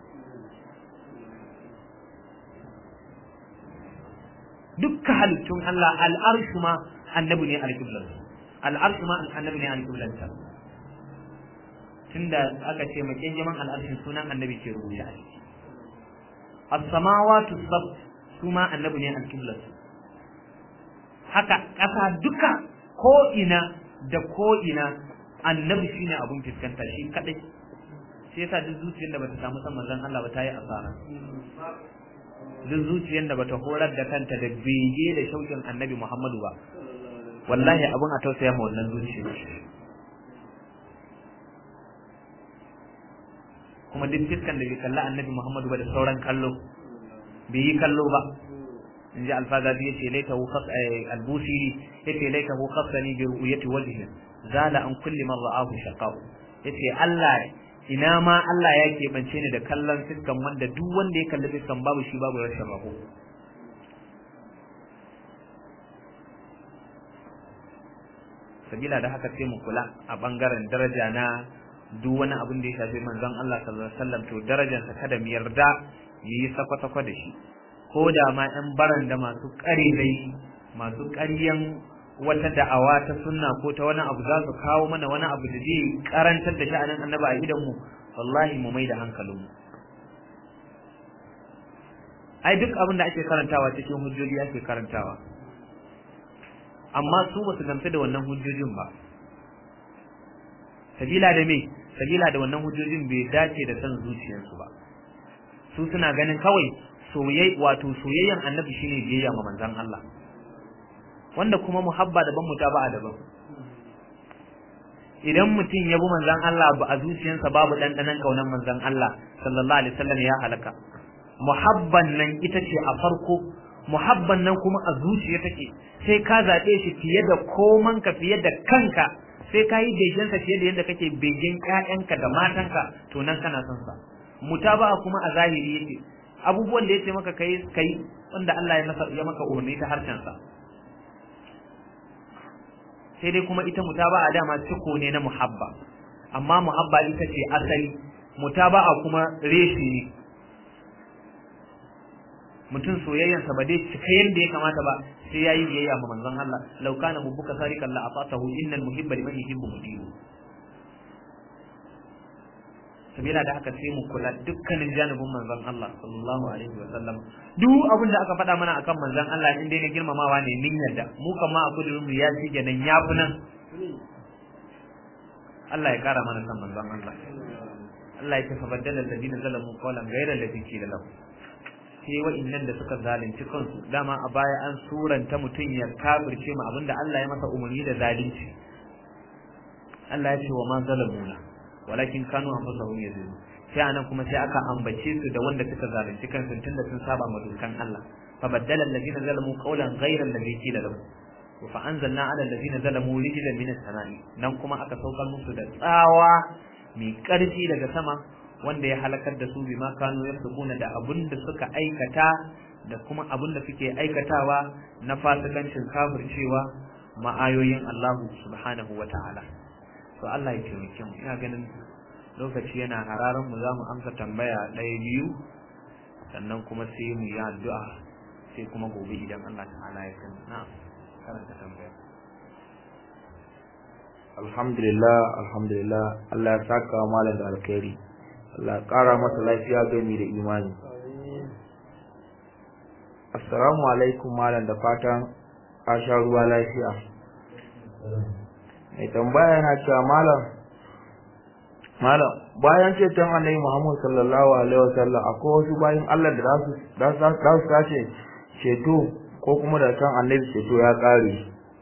dukkan halittun Allah al'arshu ma annabi ne alƙiblar al'arshu ma annabi ne alƙiblar ta tunda aka ce makenjaman al'arshin sunan annabi ke rubuta a ciki as-samawati sab su ma annabi ne alƙiblar haka ƙasa duka ko ina da ko ina annabi shine abun fiskanta shi kadai sai yasa duk zuciyar da bata samu san manzon Allah ba ta yi asara duk zuciyar da bata horar da kanta da bege da shaukin annabi Muhammadu ba wallahi abun a tausaya ma wannan zuciya kuma duk fiskan da bai kalla annabi Muhammadu ba da sauran kallo bai yi kallo ba in ji alfazazi yace laita hu khas al-busiri yace laita hu khasani bi ru'yati wajhi zala an kulli man ra'ahu shaqaw yace Allah ina ma Allah ya keɓance ni da kallon fiskan wanda duk wanda ya kalli fiskan babu shi babu rashin rabo sabila da haka sai mu kula a bangaren daraja na duk wani abin da ya shafi manzon Allah sallallahu alaihi wasallam to darajarsa kada mu yarda yi sakwa-sakwa da shi ko da ma ɗan baran da masu ƙarirai masu ƙaryan wata da'awa ta sunna ko ta wani abu za su kawo mana wani abu da zai karantar da sha'anin annabi a idan mu wallahi mu mai da hankalinmu ai duk abin da ake karantawa cikin hujjoji ake karantawa amma su ba su gamsu da wannan hujjojin ba sabila da me sabila da wannan hujjojin bai dace da san zuciyarsu ba su suna ganin kawai soyayya wato soyayyan annabi shine biyayya ma manzon Allah wanda kuma muhabba daban mutaba'a daban idan mutum ya bi manzon Allah ba a zuciyarsa babu dandanan kaunan manzon Allah sallallahu alaihi wasallam ya halaka muhabban nan ita ce a farko muhabban nan kuma a zuciya take sai ka zabe shi fiye da koman ka fiye da kanka sai ka yi begen sa fiye da yadda kake begen ƴaƴanka da matanka to nan kana son sa mutaba'a kuma a zahiri yake abubuwan da yace maka kai kai wanda Allah ya maka ya maka umarni ta harshen sa sai dai kuma ita mutaba'a dama ciko ne na muhabba amma muhabba ita ce asali, mutaba'a kuma reshi ne. mutum soyayyansa ba dai cika yadda ya kamata ba sai yayi biyayya ma manzon Allah. Law kana hubbuka sarikan la atatahu innal muhibba liman yuhibbu muti'u. Sabila da haka sai mu kula dukkanin janibin manzon Allah sallallahu alaihi wa sallam. Duk abin da aka faɗa mana akan manzon Allah in dai na girmamawa ne min yadda mu kama a kudurin mu ya shige nan ya fi nan. Allah ya kara mana san manzon Allah. Allah ya tafi baddala alladina zalamu qawlan ghayra alladhi qila lahum. Sai wa'innan da suka zalunci kansu dama a baya an suranta mutum ya kafirce mu abinda Allah ya masa umarni da zalunci. Allah ya ce wa ma zalamuna walakin kanu anfusahum yazlimun. Sai anan kuma sai aka ambace su da wanda suka zalunci kansu tunda sun saba ma dokan Allah. Fa baddala alladina zalamu qawlan ghayra alladhi qila lahum. Wa fa anzalna ala alladina zalamu rijlan min as-sama'i. Nan kuma aka saukar musu da tsawa mai karfi daga sama wanda ya halakar da su bima kanu yafsukuna da abinda suka aikata da kuma abinda suke aikatawa na fasikancin kafircewa ma'ayoyin Allah subhanahu wata'ala. To Allah ya taimake mu. Ina ganin lokaci yana hararan mu zamu amsa tambaya ɗaya biyu sannan kuma sai mu yi addu'a sai kuma gobe idan Allah ta'ala ya san na karanta tambaya. Alhamdulillah alhamdulillah Allah ya saka malam da alkhairi. Allah ƙara masa lafiya gami da imani. Assalamu alaikum malam, da fatan a sha ruwa lafiya. Mai tambaya yana cewa malam malam bayan ceton Annabi Muhammad sallallahu alaihi wasallam akwai wasu bayan Allah da za su za su tace ceto ko kuma da kan Annabi ceto ya ƙare?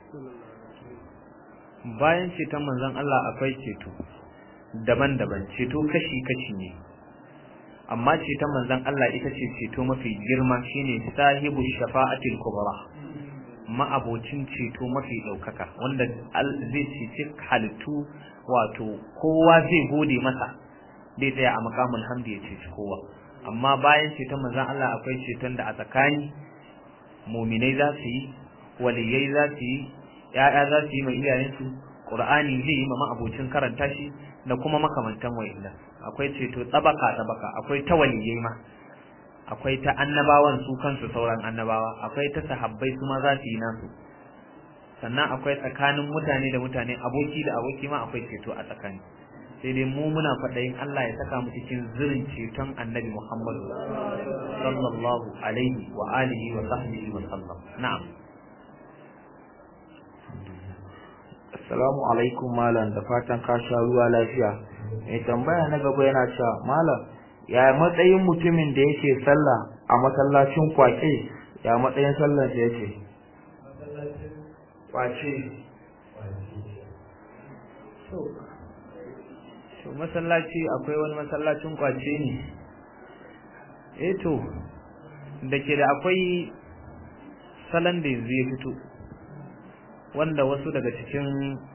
Bayan ceton manzon Allah akwai ceto daban-daban, ceto kashi-kashi ne, amma ceton manzon Allah ita ce ceto mafi girma, shine sahibu shafa'atil kubra, ma'abocin ceto mafi daukaka wanda zai cece halittu, wato kowa zai gode masa, zai tsaya a maqamul hamdi ya ceci kowa. Amma bayan ceton manzon Allah akwai ceton da a tsakani mu'minai za su yi, waliyai za su yi, ya'ya za su yi mai iyayensu, Qur'ani zai yi ma ma'abocin karanta shi da kuma makamantan wa'inda. Akwai ceto tsabaka tsabaka, akwai ta waliyai ma, akwai ta annabawan su kansu sauran annabawa, akwai ta sahabbai su ma za su yi nasu, sannan akwai tsakanin mutane da mutane, aboki da aboki ma akwai ceto a tsakani. Sai dai mu muna faɗayin Allah ya saka mu cikin zirin ceton Annabi Muhammad sallallahu alaihi wa alihi wa sahbihi wa sallam. Na'am. Assalamu alaikum malam, da fatan ka sha ruwa lafiya. Mai tambaya na gaba yana cewa malam, ya matsayin mutumin da yake sallah a masallacin kwake, ya matsayin sallar sa yake? Kwace. So, so masallaci akwai wani masallacin kwace ne. Eh to, da ke da akwai salon da yanzu ya fito, wanda wasu daga cikin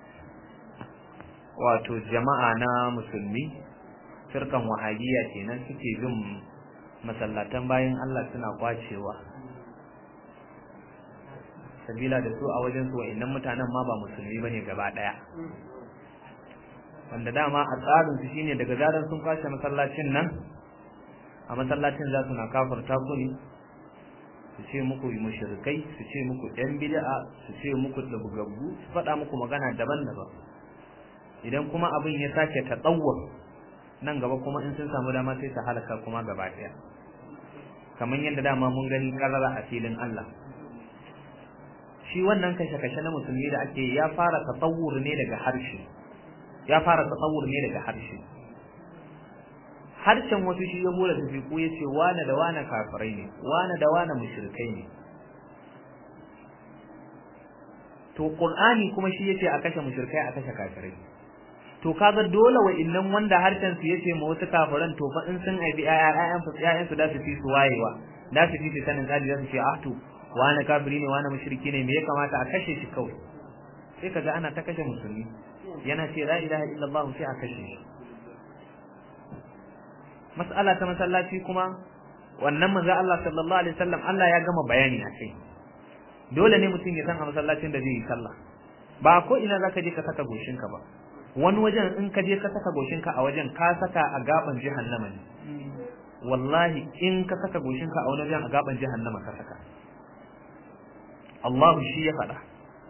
wato jama'a na musulmi, firkan wahabiyya kenan, suke bin masallatan bayan Allah suna kwacewa, sabila da su a wajen su wa'annan mutanen ma ba musulmi bane gaba daya, wanda dama a tsarin su shine daga zaran sun kwace masallacin nan, a masallacin za su na kafarta ku ne, su ce muku mushrikai, su ce muku ɗan bid'a, su ce muku dabugabbu, su faɗa muku magana daban-daban. Idan kuma abin ya sake tatsawwa nan gaba kuma in sun samu dama sai su halaka kuma gaba ɗaya, kamar yadda dama mun gani karara a filin Allah. Shi wannan kashe-kashe na musulmi da ake ya fara tasawur ne daga harshe, ya fara tasawur ne daga harshe. Harshen wasu shi ya mura tafiku ya ce wane da wane kafirai ne, wane da wane mushrikai ne. To Qur'ani kuma shi yace a kashe mushrikai a kashe kafirai. To kaga dole wa'innan wanda harshen su yace ma wasu kafiran to fa in sun aibi ƴaƴan su ƴaƴan su da su fi su wayewa, da su fi su sanin kadi da su ce ah to wane kafiri ne wane mushriki ne, me ya kamata a kashe shi kawai. Sai kaga ana ta kashe musulmi, yana ce la ilaha illallah sai a kashe shi. Mas'ala ta masallaci kuma wannan manzo Allah sallallahu alaihi wasallam Allah ya gama bayani a kai. Dole ne mutum ya san a masallacin da zai yi sallah, ba ko ina zaka je ka saka goshinka ba. wani wajen in ka je ka saka goshinka a wajen ka saka a gaban jahannama ne wallahi in ka saka goshinka a wani wajen a gaban jahannama ka saka Allah shi ya faɗa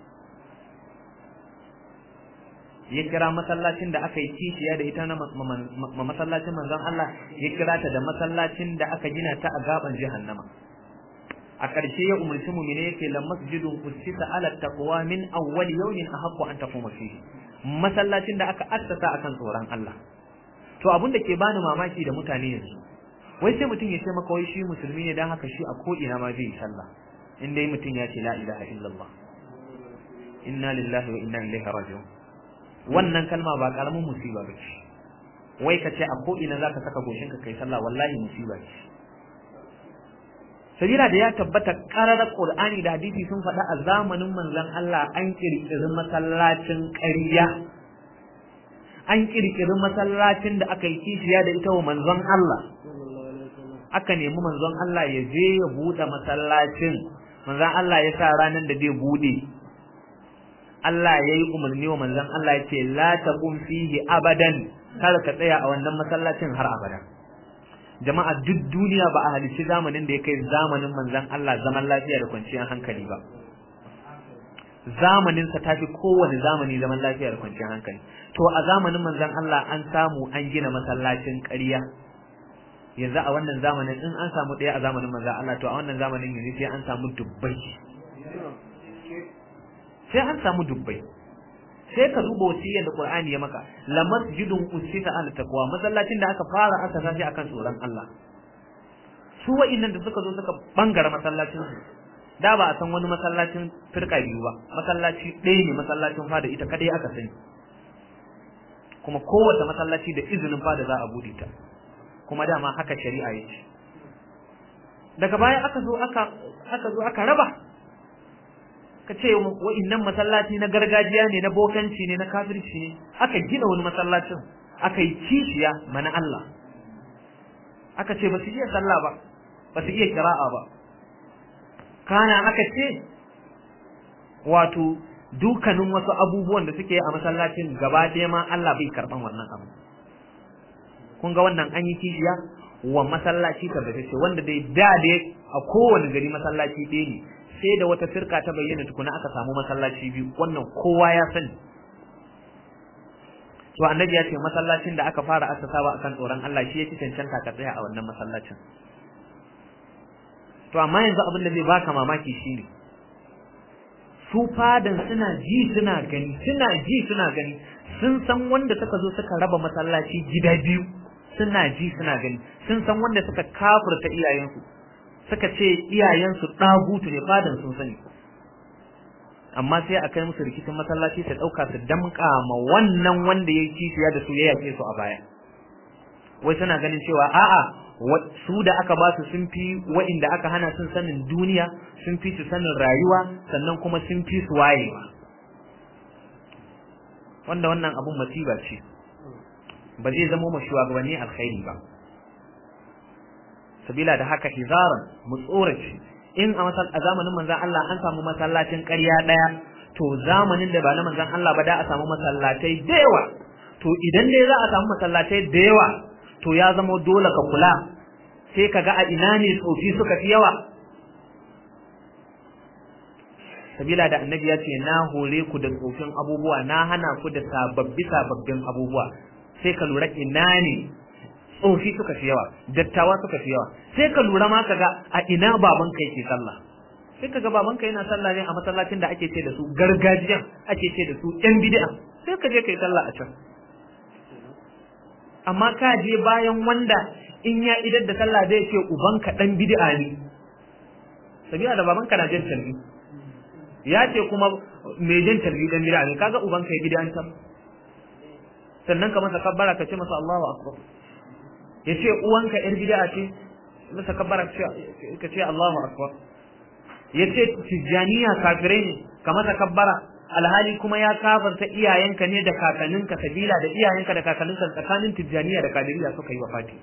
ya kira masallacin da aka yi kishiya da ita na masallacin manzon Allah ya kira ta da masallacin da aka gina ta a gaban jahannama a ƙarshe ya umarci mu'mine yake la masjidun usisa ala taqwa min awwal yawmin ahaqqu an taquma fihi masallacin da aka assasa akan tsoron Allah to abin da ke bani mamaki da mutane yanzu wai sai mutum ya ce maka wai shi musulmi ne dan haka shi a ko ina ma zai yi sallah in dai mutum ya ce la ilaha illallah inna lillahi wa inna ilaihi raji'un wannan kalma ba karamin musiba bace wai ka ce a ko ina zaka saka goshinka kai sallah wallahi musiba ce sabila da ya tabbata qararar Qur'ani da hadisi sun faɗa a zamanin manzon Allah an kirkiri masallacin ƙarya an kirkiri masallacin da aka yi kishiya da ita wa manzon Allah aka nemi manzon Allah ya je ya bude masallacin manzon Allah ya sa ranar da zai bude Allah ya yi umarni wa manzon Allah ya ce la taqum fihi abadan kar ka tsaya a wannan masallacin har abada jama'a duk duniya ba a halici zamanin da ya kai zamanin manzon Allah zaman lafiya da kwanciyar hankali ba zamanin sa tafi kowane zamani zaman lafiya da kwanciyar hankali to a zamanin manzon Allah an samu an gina masallacin ƙarya yanzu a wannan zamanin in an samu ɗaya a zamanin manzon Allah to a wannan zamanin yanzu sai an samu dubbai sai an samu dubbai sai ka duba wasiyar da Qur'ani ya maka la masjidun usita ala taqwa masallacin da aka fara asasa shi akan tsoron Allah su wa'innan da suka zo suka bangara masallacin su da ba a san wani masallacin firka biyu ba masallaci ɗaya ne masallacin fada ita kadai aka sani kuma kowace masallaci da izinin fada za a bude ta kuma dama haka shari'a yake daga baya aka zo aka aka zo aka raba ka ce wa'innan masallaci na gargajiya ne na bokanci ne na kafirci ne aka gina wani masallacin aka yi kishiya mana Allah aka ce ba su iya sallah ba ba su iya kira'a ba kana aka ce wato dukkanin wasu abubuwan da suke a masallacin gaba ɗaya ma Allah bai karɓan wannan abu kun ga wannan an yi kishiya wa masallaci tabbatacce wanda dai da dai a kowane gari masallaci ɗaya ne sai da wata firka ta bayyana tukuna aka samu masallaci biyu wannan kowa ya sani to annabi ya ce masallacin da aka fara asasawa akan tsoron Allah shi yake cancanta ka tsaya a wannan masallacin to amma yanzu abin da zai baka mamaki shine su fadan suna ji suna gani suna ji suna gani sun san wanda suka zo suka raba masallaci gida biyu suna ji suna gani sun san wanda suka kafirta iyayensu suka ce iyayensu ɗagutu ne fadan sun sani amma sai a kai musu rikicin masallaci su ɗauka su damƙa ma wannan wanda ya yi kishiya da su ya yaƙe su a baya wai suna ganin cewa a'a su da aka ba su sun fi wa'inda aka hana sun sanin duniya sun fi su sanin rayuwa sannan kuma sun fi su wayewa wanda wannan abun masiba ce ba zai zama ma shugabanni alkhairi ba sabila da haka hizaran mu tsorace in a masal a zamanin manzon Allah an samu masallacin ƙarya daya to zamanin da ba na manzon Allah ba da a samu masallatai da yawa to idan dai za a samu masallatai da yawa to ya zama dole ka kula sai kaga a ina ne tsofi suka fi yawa sabila da annabi ya ce na hore ku da tsofin abubuwa na hana ku da sababbi sababbin abubuwa sai ka lura ina ne tsofi suka fi yawa dattawa suka fi yawa sai ka lura ma kaga a ina baban kai ke sallah sai kaga baban kai yana sallah ne a masallacin da ake ce da su gargajiyan ake ce da su yan bid'a sai ka je kai sallah a can amma ka je bayan wanda in ya idar da sallah zai ce ubanka dan bid'a ne sabiya da babanka na jan talbi ya ce kuma mai jan talbi dan bid'a ne kaga ubanka ya bid'an ta sannan ka masa kabbara ka ce masa Allahu akbar ya ce uwanka yar bid'a ce masa kabbara ka ce Allahu akbar ya ce tijaniya kafirai ne ka masa kabbara alhali kuma ya kafarta iyayenka ne da kakanninka sabila da iyayenka da kakanninka tsakanin tijaniya da kadiriya suka yi wafati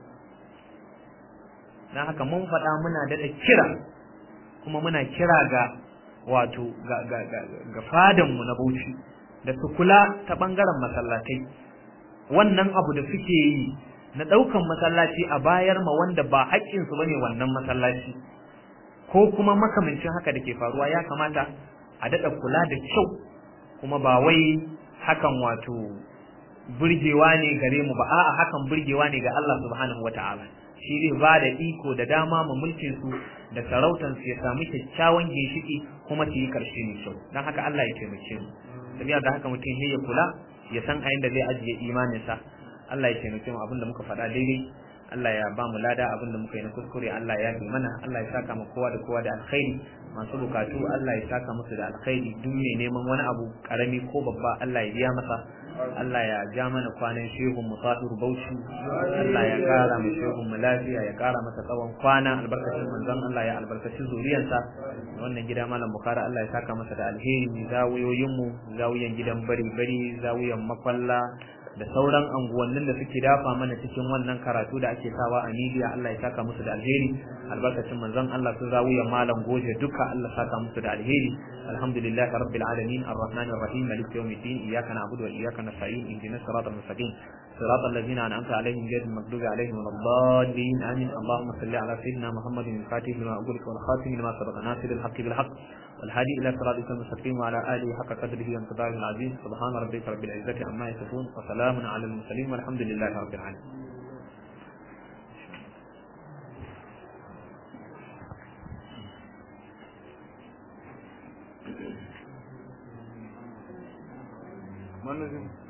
dan haka mun faɗa muna daɗa kira kuma muna kira ga wato ga ga ga, ga fadan mu na Bauchi da su kula ta bangaren masallatai wannan abu da suke yi na daukan masallaci a bayar ma wanda ba haƙƙin su bane wannan masallaci ko kuma makamancin haka da ke faruwa ya kamata a dada kula da kyau kuma ba wai hakan wato burgewa ne gare mu ba a'a hakan burgewa ne ga Allah subhanahu wataala shi zai ba da iko da dama ma mulkin su da sarautan su ya samu kyakkyawan ginshiki kuma su yi karshe ne kyau dan haka Allah ya taimake mu sabiya da haka mutum ya kula ya san a inda zai ajiye imaninsa Allah ya taimake mu abinda muka faɗa daidai Allah ya ba mu lada abinda muka yi na kuskure Allah ya yi mana Allah ya saka mu kowa da kowa da alkhairi masu bukatu Allah ya saka musu da alkhairi duk mai neman wani abu karami ko babba Allah ya biya masa Allah ya ja mana kwanan shehun mu Tahiru Bauchi Allah ya kara mu shehun mu lafiya ya kara masa tsawon kwana albarkacin manzon Allah ya albarkaci zuriyarsa wannan gida malam Bukhari Allah ya saka masa da alheri zawiyoyin mu zawiyan gidan bari bari zawiyan makwalla da sauran anguwannin da suke dafa mana cikin wannan karatu da ake sawa a media Allah ya saka musu da alheri albarkacin manzon Allah su zawiyan malam Goje duka Allah ya saka musu da alheri alhamdulillahi rabbil alamin arrahmanir rahim maliki yawmiddin iyyaka na'budu wa iyyaka nasta'in ihdinas siratal mustaqim صراط الذين أنعمت عليهم غير المغضوب عليهم ولا الضالين آمين اللهم صل على سيدنا محمد الفاتح لما أغلق والخاتم لما سبق ناصر الحق بالحق والهادي إلى صراطك المستقيم وعلى آله حق قدره وانقداره العظيم سبحان ربك رب العزة عما يصفون وسلام على المرسلين والحمد لله رب العالمين. Mana